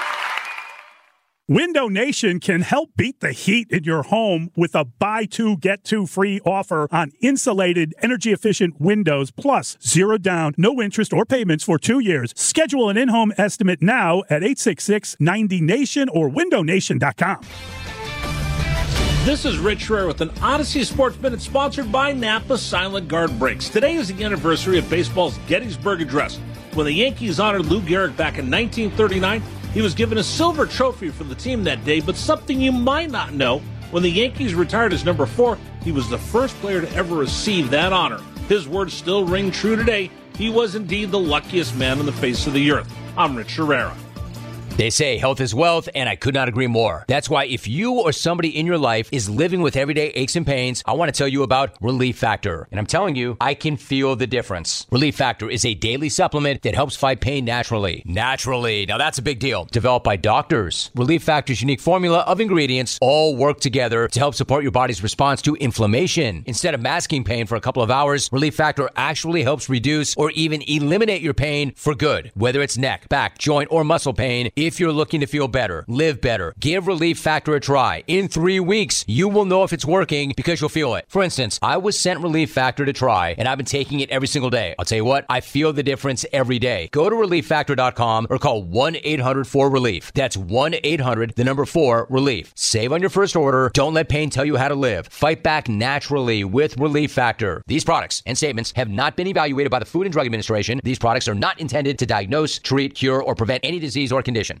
Window Nation can help beat the heat in your home with a buy two, get two free offer on insulated, energy-efficient windows, plus zero down, no interest or payments for two years. Schedule an in-home estimate now at eight six six, ninety nation or window nation dot com. This is Rich Schreier with an Odyssey Sports Minute sponsored by Napa Silent Guard Brakes. Today is the anniversary of baseball's Gettysburg Address. When the Yankees honored Lou Gehrig back in nineteen thirty-nine, he was given a silver trophy for the team that day, but something you might not know, when the Yankees retired as number four, he was the first player to ever receive that honor. His words still ring true today. He was indeed the luckiest man on the face of the earth. I'm Rich Herrera. They say health is wealth, and I could not agree more. That's why if you or somebody in your life is living with everyday aches and pains, I want to tell you about Relief Factor. And I'm telling you, I can feel the difference. Relief Factor is a daily supplement that helps fight pain naturally. Naturally. Now that's a big deal. Developed by doctors. Relief Factor's unique formula of ingredients all work together to help support your body's response to inflammation. Instead of masking pain for a couple of hours, Relief Factor actually helps reduce or even eliminate your pain for good. Whether it's neck, back, joint, or muscle pain, if you're looking to feel better, live better, give Relief Factor a try. In three weeks, you will know if it's working because you'll feel it. For instance, I was sent Relief Factor to try, and I've been taking it every single day. I'll tell you what, I feel the difference every day. Go to relief factor dot com or call one eight hundred four relief. That's one eight hundred, the number four, relief. Save on your first order. Don't let pain tell you how to live. Fight back naturally with Relief Factor. These products and statements have not been evaluated by the Food and Drug Administration. These products are not intended to diagnose, treat, cure, or prevent any disease or condition.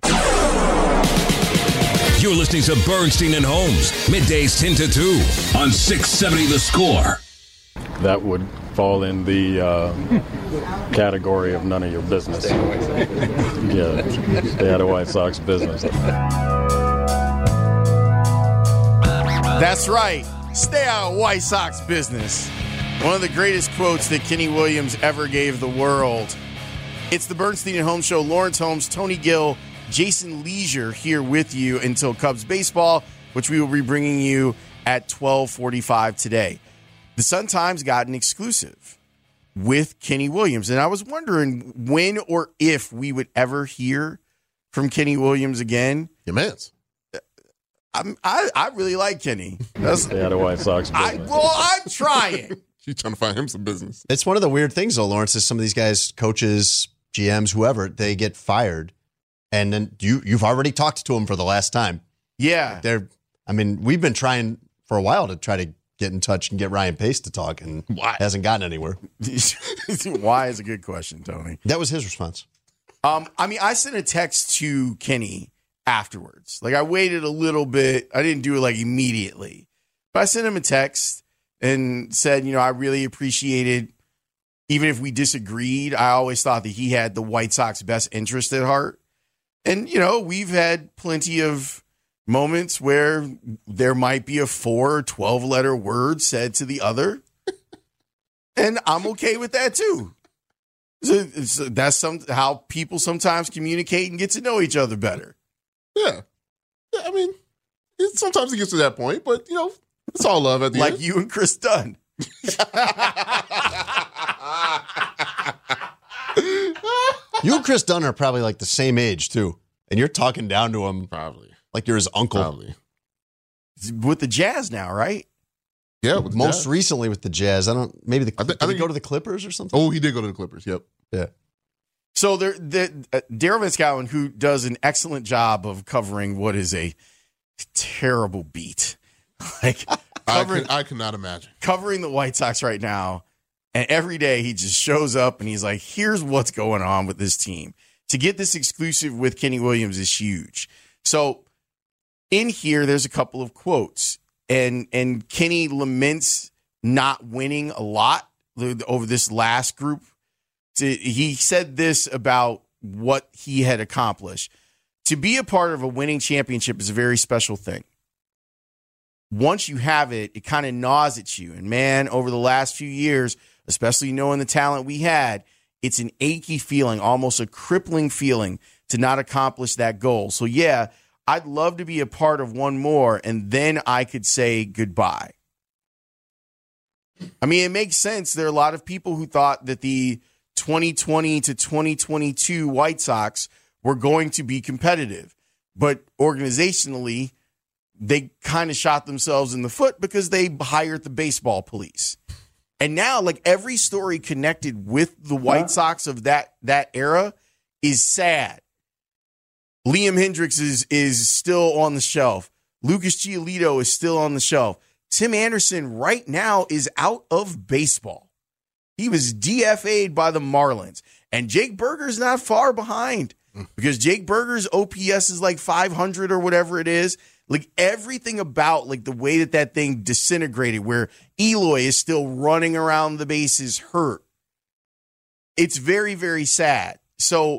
You're listening to Bernstein and Holmes, middays ten to two on six seventy The Score. That would fall in the uh, category of none of your business. Yeah, stay out of White Sox business. That's right. Stay out of White Sox business. One of the greatest quotes that Kenny Williams ever gave the world. It's the Bernstein and Holmes Show. Lawrence Holmes, Tony Gill, Jason Leisure here with you until Cubs baseball, which we will be bringing you at twelve forty-five today. The Sun-Times got an exclusive with Kenny Williams, and I was wondering when or if we would ever hear from Kenny Williams again. Your man's. I'm, I I really like Kenny. That's, Stay out of White Sox business. I, well, I'm trying. She's trying to find him some business. It's one of the weird things, though, Lawrence, is some of these guys, coaches, G Ms, whoever, they get fired, and then you, you've already talked to them for the last time. Yeah. They're. I mean, we've been trying for a while to try to get in touch and get Ryan Pace to talk, and Why? hasn't gotten anywhere. Why is a good question, Tony. That was his response. Um, I mean, I sent a text to Kenny afterwards. Like, I waited a little bit. I didn't do it like immediately, but I sent him a text and said, you know, I really appreciated, even if we disagreed, I always thought that he had the White Sox best interest at heart. And, you know, we've had plenty of moments where there might be a four or twelve letter word said to the other. And I'm okay with that too. So, so that's some how people sometimes communicate and get to know each other better. Yeah. Yeah, I mean, it, sometimes it gets to that point, but, you know, it's all love at the like end. Like you and Chris Dunn. You and Chris Dunn are probably like the same age, too. And you're talking down to him. Probably. Like you're his uncle. Probably. With the Jazz now, right? Yeah, with the most Jazz. recently with the Jazz. I don't. Maybe the. I think, did I he think go to the Clippers or something? Oh, he did go to the Clippers. Yep. Yeah. So there, the uh, Daryl Van Schouwen, who does an excellent job of covering what is a terrible beat, like covering, I, could, I cannot imagine covering the White Sox right now. And every day he just shows up and he's like, "Here's what's going on with this team." To get this exclusive with Kenny Williams is huge. So in here, there's a couple of quotes, and and Kenny laments not winning a lot over this last group. He said this about what he had accomplished. To be a part of a winning championship is a very special thing. Once you have it, it kind of gnaws at you. And man, over the last few years, especially knowing the talent we had, it's an achy feeling, almost a crippling feeling to not accomplish that goal. So yeah, I'd love to be a part of one more, and then I could say goodbye. I mean, it makes sense. There are a lot of people who thought that the twenty twenty to twenty twenty-two White Sox were going to be competitive, but organizationally, they kind of shot themselves in the foot because they hired the baseball police. And now, like, every story connected with the White Sox of that that era is sad. Liam Hendricks is is still on the shelf. Lucas Giolito is still on the shelf. Tim Anderson right now is out of baseball. He was D F A'd by the Marlins. And Jake Berger's not far behind because Jake Berger's O P S is like five hundred or whatever it is. Like everything about like the way that that thing disintegrated, where Eloy is still running around the bases hurt. It's very, very sad. So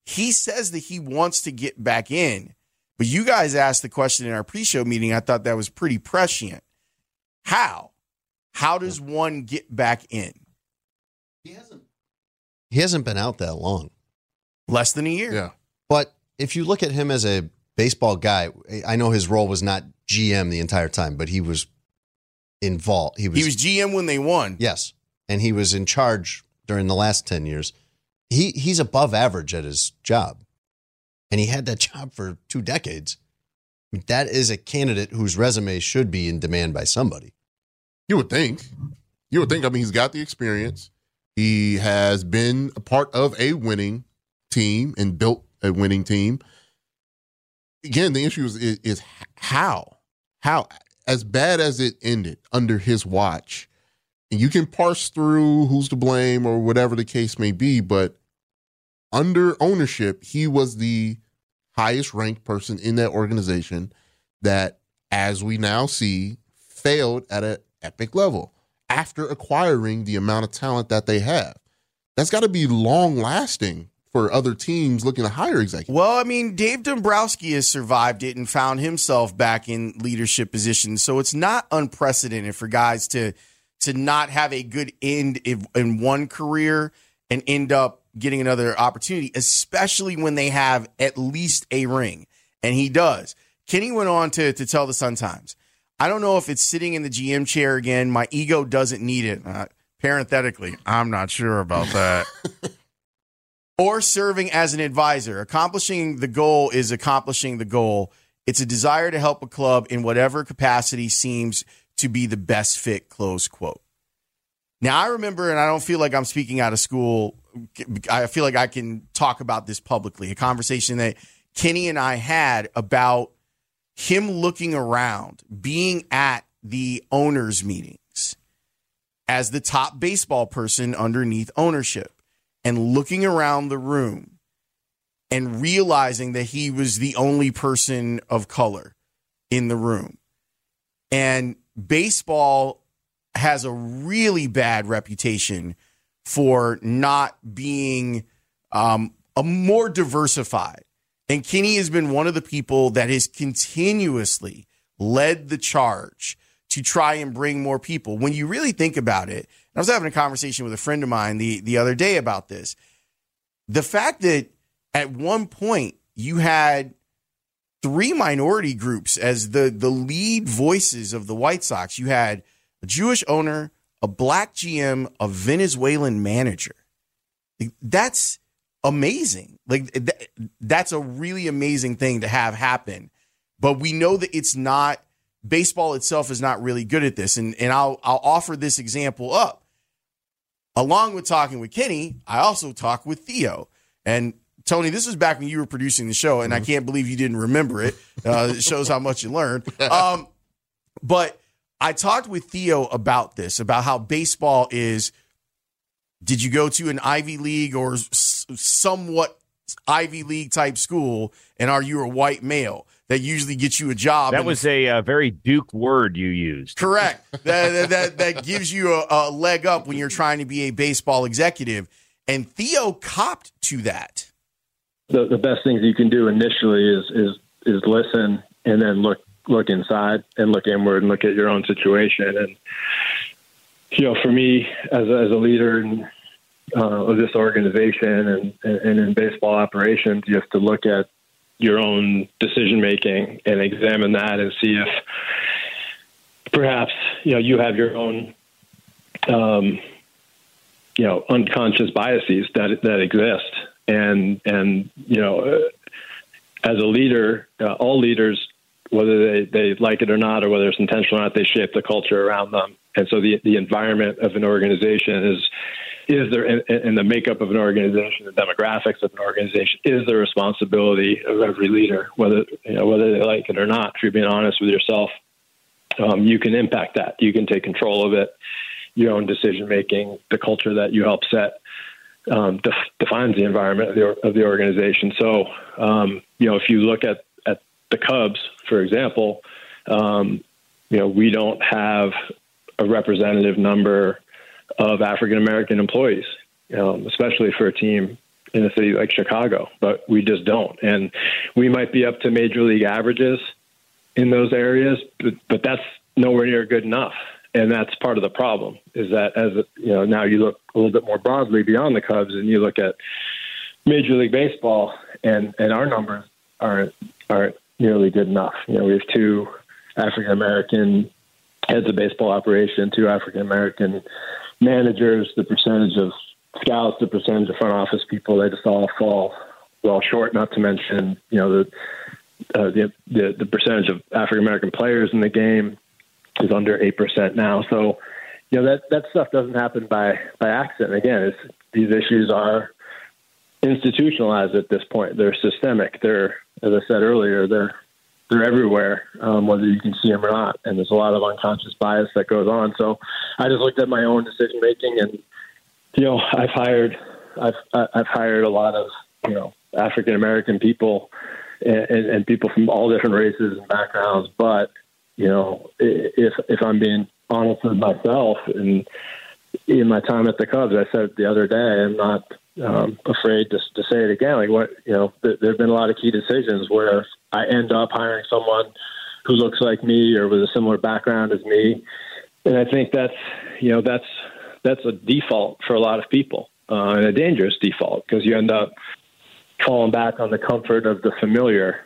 He says that he wants to get back in, but you guys asked the question in our pre-show meeting. I thought that was pretty prescient. How? How does one get back in? He hasn't. He hasn't been out that long. Less than a year. Yeah. But if you look at him as a baseball guy, I know his role was not G M the entire time, but he was involved. He was, he was G M when they won. Yes. And he was in charge during the last ten years. He He's above average at his job. And he had that job for two decades. I mean, that is a candidate whose resume should be in demand by somebody. You would think. You would think. I mean, he's got the experience. He has been a part of a winning team and built a winning team. Again, the issue is, is, is how? How? As bad as it ended under his watch, and you can parse through who's to blame or whatever the case may be, but under ownership, he was the highest ranked person in that organization that, as we now see, failed at an epic level after acquiring the amount of talent that they have. That's got to be long lasting for other teams looking to hire executives. Well, I mean, Dave Dombrowski has survived it and found himself back in leadership positions. So it's not unprecedented for guys to to not have a good end in one career and end up getting another opportunity, especially when they have at least a ring. And he does. Kenny went on to, to tell the Sun-Times, I don't know if it's sitting in the G M chair again. My ego doesn't need it. Uh, parenthetically, I'm not sure about that. Or serving as an advisor. Accomplishing the goal is accomplishing the goal. It's a desire to help a club in whatever capacity seems to be the best fit, close quote. Now, I remember, and I don't feel like I'm speaking out of school, I feel like I can talk about this publicly, a conversation that Kenny and I had about him looking around, being at the owners' meetings as the top baseball person underneath ownership and looking around the room and realizing that he was the only person of color in the room. And baseball has a really bad reputation for not being um, a more diversified. And Kenny has been one of the people that has continuously led the charge to try and bring more people. When you really think about it, I was having a conversation with a friend of mine the, the other day about this. The fact that at one point you had three minority groups as the, the lead voices of the White Sox. You had a Jewish owner, a black G M, a Venezuelan manager. That's amazing. Like th- that's a really amazing thing to have happen. But we know that it's not, baseball itself is not really good at this. And and I'll I'll offer this example up. Along with talking with Kenny, I also talked with Theo. And Tony, this was back when you were producing the show, and mm-hmm. I can't believe you didn't remember it. Uh, it shows how much you learned. Um, but I talked with Theo about this, about how baseball is, did you go to an Ivy League or s- somewhat Ivy League type school, and are you a white male? That usually gets you a job. That was a uh, very Duke word you used. Correct. that, that that gives you a, a leg up when you're trying to be a baseball executive. And Theo copped to that. The, the best things you can do initially is is is listen and then look look inside and look inward and look at your own situation. And you know, for me as a, as a leader in, uh, of this organization and, and in baseball operations, you have to look at your own decision making and examine that and see if perhaps, you know, you have your own, um, you know, unconscious biases that, that exist. And, and, you know, as a leader, uh, all leaders, whether they, they like it or not, or whether it's intentional or not, they shape the culture around them. And so the, the environment of an organization is, is there in, in the makeup of an organization, the demographics of an organization, is the responsibility of every leader, whether you know, whether they like it or not. If you're being honest with yourself, um, you can impact that. You can take control of it. Your own decision making, the culture that you help set, um, def- defines the environment of the, of the organization. So, um, you know, if you look at, at the Cubs, for example, um, you know, we don't have a representative number of African-American employees, um, especially for a team in a city like Chicago, but we just don't. And we might be up to major league averages in those areas, but, but that's nowhere near good enough. And that's part of the problem, is that as you know, now you look a little bit more broadly beyond the Cubs and you look at Major League Baseball, and, and our numbers aren't aren't nearly good enough. You know, we have two African American heads of baseball operation, two African American managers. The percentage of scouts, the percentage of front office people, they just all fall well short. Not to mention, you know, the uh, the, the the percentage of African American players in the game is under eight percent now. So, you know, that, that stuff doesn't happen by, by accident. Again, it's, these issues are institutionalized at this point. They're systemic. They're, as I said earlier, they're, they're everywhere, um, whether you can see them or not. And there's a lot of unconscious bias that goes on. So I just looked at my own decision making, and, you know, I've hired, I've, I've hired a lot of, you know, African American people and, and, and people from all different races and backgrounds, but you know, if if I'm being honest with myself, and in my time at the Cubs, I said the other day, I'm not um, afraid to, to say it again. Like, what, you know, th- there have been a lot of key decisions where I end up hiring someone who looks like me or with a similar background as me, and I think that's, you know, that's that's a default for a lot of people, uh, and a dangerous default, because you end up falling back on the comfort of the familiar.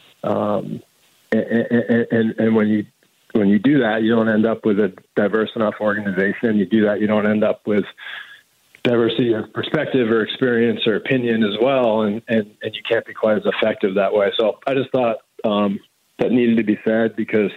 Um, And, and, and, and when you when you do that, you don't end up with a diverse enough organization. You do that, you don't end up with diversity of perspective or experience or opinion as well, and, and, and you can't be quite as effective that way. So I just thought um, that needed to be said, because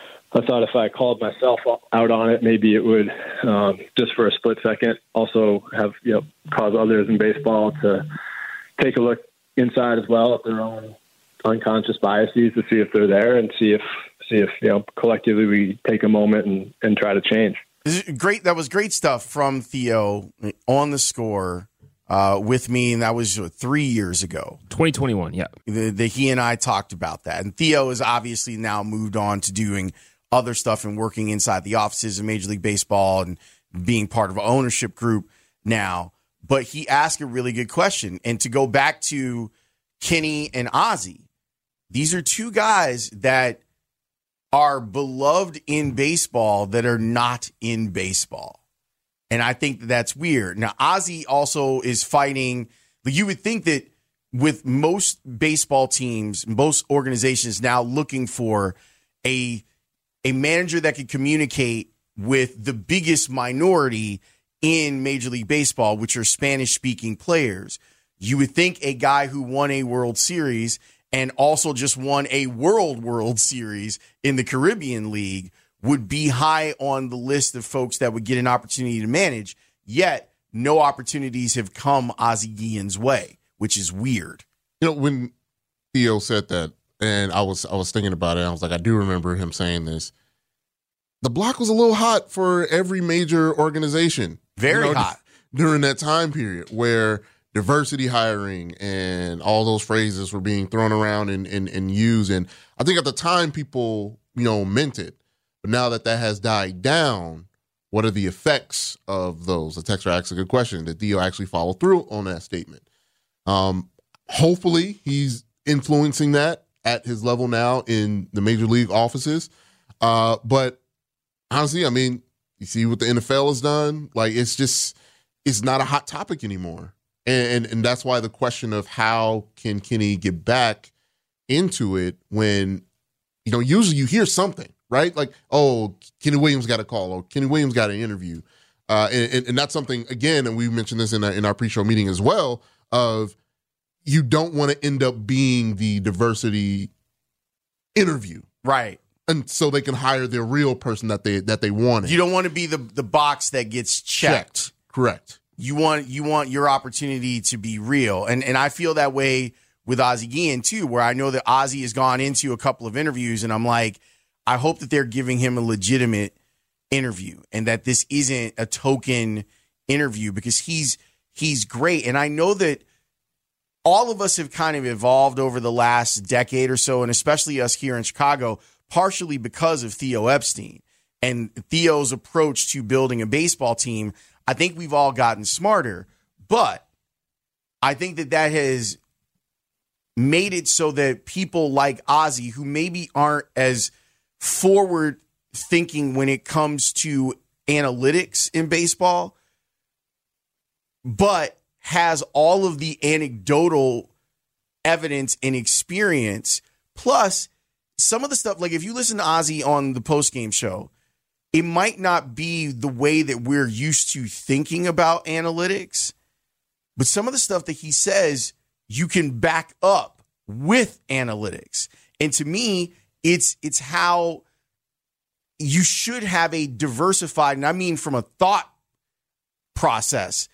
I thought if I called myself out on it, maybe it would, um, just for a split second, also have, you know, cause others in baseball to take a look inside as well at their own unconscious biases, to see if they're there, and see if see if you know, collectively we take a moment and, and try to change. Great, that was great stuff from Theo on The Score uh, with me, and that was what, three years ago, twenty twenty-one. Yeah, the, the, he and I talked about that, and Theo has obviously now moved on to doing other stuff and working inside the offices of Major League Baseball and being part of an ownership group now. But he asked a really good question, and to go back to Kenny and Ozzie, these are two guys that are beloved in baseball that are not in baseball. And I think that that's weird. Now, Ozzie also is fighting. You would think that with most baseball teams, most organizations now looking for a, a manager that can communicate with the biggest minority in Major League Baseball, which are Spanish-speaking players. You would think a guy who won a World Series and also just won a World World Series in the Caribbean League would be high on the list of folks that would get an opportunity to manage, yet no opportunities have come Ozzie Guillen's way, which is weird. You know, when Theo said that, and I was I was thinking about it, I was like, I do remember him saying this. The block was a little hot for every major organization. Very you know, hot. During that time period where diversity hiring and all those phrases were being thrown around and, and, and used. And I think at the time people, you know, meant it. But now that that has died down, what are the effects of those? The texter asks a good question. Did Theo actually follow through on that statement? Um, hopefully he's influencing that at his level now in the major league offices. Uh, but honestly, I mean, you see what the N F L has done. Like, it's just, it's not a hot topic anymore. And, and and that's why the question of how can Kenny get back into it when, you know, usually you hear something, right? Like, oh, Kenny Williams got a call, or Kenny Williams got an interview. Uh, and, and, and that's something, again, and we mentioned this in our, in our pre-show meeting as well, of you don't want to end up being the diversity interview. Right. And so they can hire their real person that they that they wanted. You don't want to be the, the box that gets checked. checked. Correct. You want you want your opportunity to be real. And and I feel that way with Ozzie Guillen too, where I know that Ozzie has gone into a couple of interviews and I'm like, I hope that they're giving him a legitimate interview and that this isn't a token interview, because he's he's great. And I know that all of us have kind of evolved over the last decade or so, and especially us here in Chicago, partially because of Theo Epstein and Theo's approach to building a baseball team. I think we've all gotten smarter, but I think that that has made it so that people like Ozzie, who maybe aren't as forward thinking when it comes to analytics in baseball, but has all of the anecdotal evidence and experience, plus some of the stuff, like if you listen to Ozzie on the postgame show, it might not be the way that we're used to thinking about analytics, but some of the stuff that he says you can back up with analytics. And to me, it's it's how you should have a diversified, and I mean from a thought process,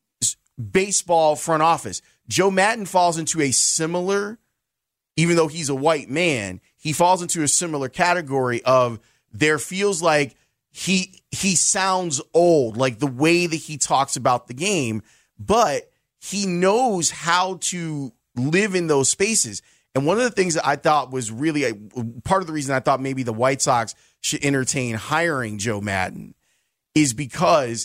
baseball front office. Joe Maddon falls into a similar, even though he's a white man, he falls into a similar category of there feels like he he sounds old, like the way that he talks about the game, but he knows how to live in those spaces. And one of the things that I thought was really a, part of the reason I thought maybe the White Sox should entertain hiring Joe Maddon is because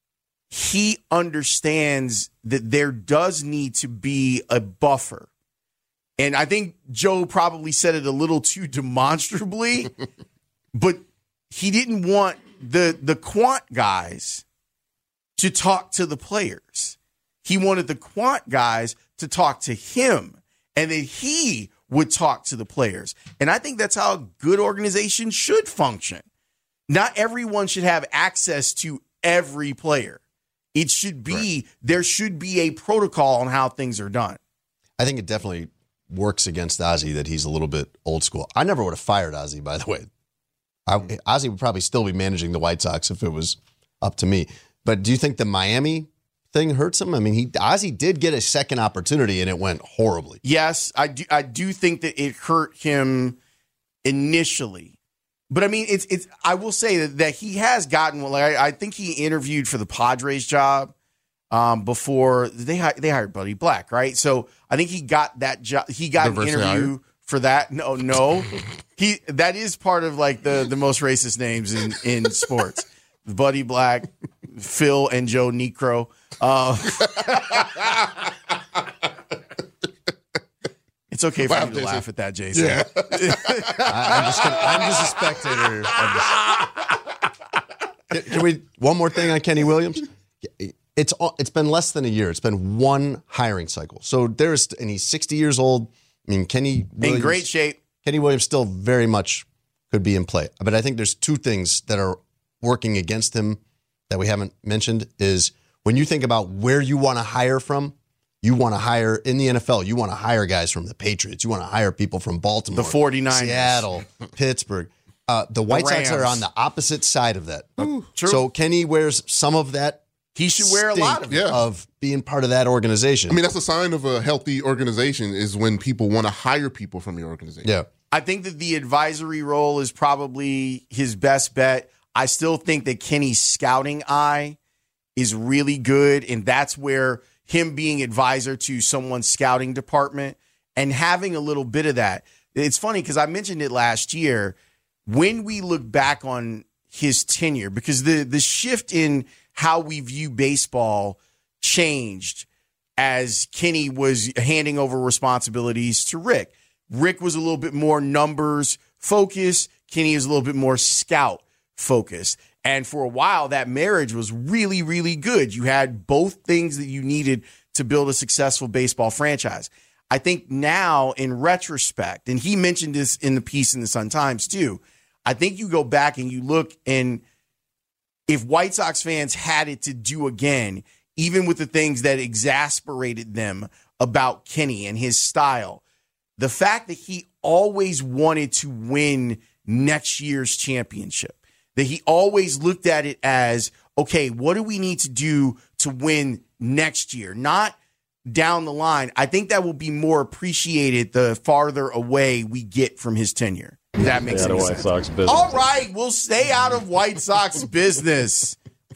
he understands that there does need to be a buffer. And I think Joe probably said it a little too demonstrably, but he didn't want the, the quant guys to talk to the players. He wanted the quant guys to talk to him, and that he would talk to the players. And I think that's how a good organization should function. Not everyone should have access to every player. It should be, right. There should be a protocol on how things are done. I think it definitely works against Ozzie that he's a little bit old school. I never would have fired Ozzie, by the way. I, Ozzie would probably still be managing the White Sox if it was up to me. But do you think the Miami thing hurts him? I mean, he Ozzie did get a second opportunity and it went horribly. Yes, I do. I do think that it hurt him initially, but I mean, it's it's. I will say that, that he has gotten. Like I, I think he interviewed for the Padres job um, before they they hired Buddy Black, right? So I think he got that job. He got an interview hired? for that. No, no, he that is part of like the the most racist names in in sports. Buddy Black, Phil, and Joe Necro. Uh, it's okay for wow, you to Jason. laugh at that, Jason. Yeah. I, I'm, just gonna, I'm just a spectator. Just, can, can we one more thing on Kenny Williams? It's it's been less than a year. It's been one hiring cycle. So there's and he's sixty years old. I mean, Kenny Williams, in great shape. Kenny Williams still very much could be in play, but I think there's two things that are working against him that we haven't mentioned is when you think about where you want to hire from, you want to hire in the N F L, you want to hire guys from the Patriots, you want to hire people from Baltimore, the forty-niners, Seattle, Pittsburgh. Uh, the White the Sox are on the opposite side of that. Ooh, true. So Kenny wears some of that. He should wear a lot of it. Yeah. Of being part of that organization. I mean, that's a sign of a healthy organization is when people want to hire people from the organization. Yeah. I think that the advisory role is probably his best bet. I still think that Kenny's scouting eye is really good, and that's where him being advisor to someone's scouting department and having a little bit of that. It's funny because I mentioned it last year. When we look back on his tenure, because the the shift in how we view baseball changed as Kenny was handing over responsibilities to Rick. Rick was a little bit more numbers focused. Kenny was a little bit more scout focused. And for a while, that marriage was really, really good. You had both things that you needed to build a successful baseball franchise. I think now, in retrospect, and he mentioned this in the piece in the Sun-Times too, I think you go back and you look, and if White Sox fans had it to do again, even with the things that exasperated them about Kenny and his style, the fact that he always wanted to win next year's championship, that he always looked at it as, okay, what do we need to do to win next year? Not down the line. I think that will be more appreciated the farther away we get from his tenure. If that makes any sense. White Sox business. All right, we'll stay out of White Sox business.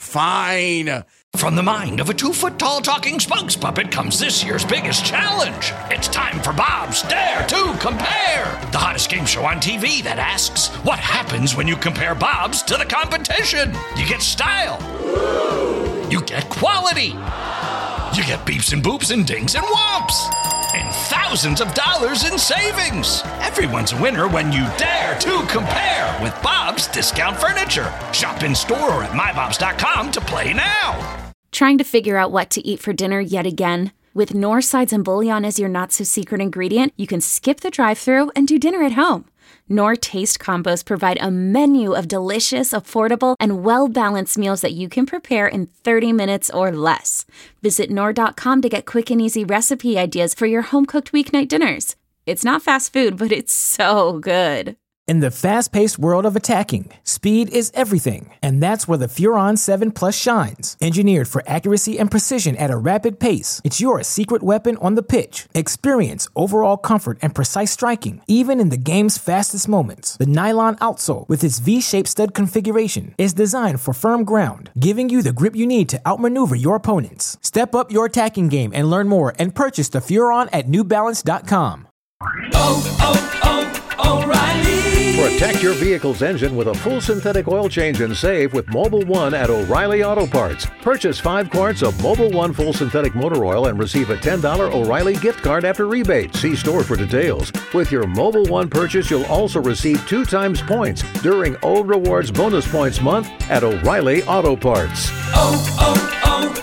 Fine. From the mind of a two-foot-tall talking spokes puppet comes this year's biggest challenge. It's time for Bob's Dare to Compare, the hottest game show on T V that asks, what happens when you compare Bob's to the competition? You get style. You get quality. You get beeps and boops and dings and whomps. And thousands of dollars in savings. Everyone's a winner when you dare to compare with Bob's Discount Furniture. Shop in store or at my bobs dot com to play now. Trying to figure out what to eat for dinner yet again? With Knorr sides and bouillon as your not-so-secret ingredient, you can skip the drive-thru and do dinner at home. Knorr Taste Combos provide a menu of delicious, affordable, and well-balanced meals that you can prepare in thirty minutes or less. Visit Knorr dot com to get quick and easy recipe ideas for your home-cooked weeknight dinners. It's not fast food, but it's so good. In the fast-paced world of attacking, speed is everything, and that's where the Furon seven Plus shines. Engineered for accuracy and precision at a rapid pace, it's your secret weapon on the pitch. Experience overall comfort and precise striking, even in the game's fastest moments. The nylon outsole, with its V-shaped stud configuration, is designed for firm ground, giving you the grip you need to outmaneuver your opponents. Step up your attacking game and learn more and purchase the Furon at new balance dot com. Oh, oh, oh, O'Reilly. Protect your vehicle's engine with a full synthetic oil change and save with Mobil one at O'Reilly Auto Parts. Purchase five quarts of Mobil one full synthetic motor oil and receive a ten dollars O'Reilly gift card after rebate. See store for details. With your Mobil one purchase, you'll also receive two times points during O Rewards Bonus Points Month at O'Reilly Auto Parts. Oh,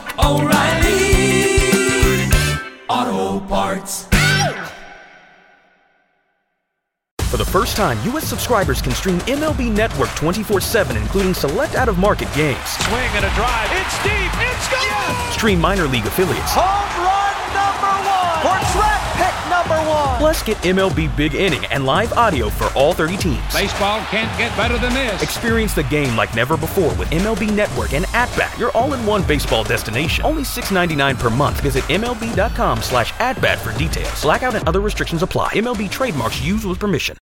oh, oh, O'Reilly Auto Parts. For the first time, U S subscribers can stream M L B Network twenty-four seven, including select out-of-market games. Swing and a drive. It's deep. It's gone. Yes. Stream minor league affiliates. Home run number one. Or draft pick number one. Plus, get M L B Big Inning and live audio for all thirty teams. Baseball can't get better than this. Experience the game like never before with M L B Network and At-Bat, your all-in-one baseball destination. Only six dollars and ninety-nine cents per month. Visit M L B dot com slash at bat for details. Blackout and other restrictions apply. M L B trademarks used with permission.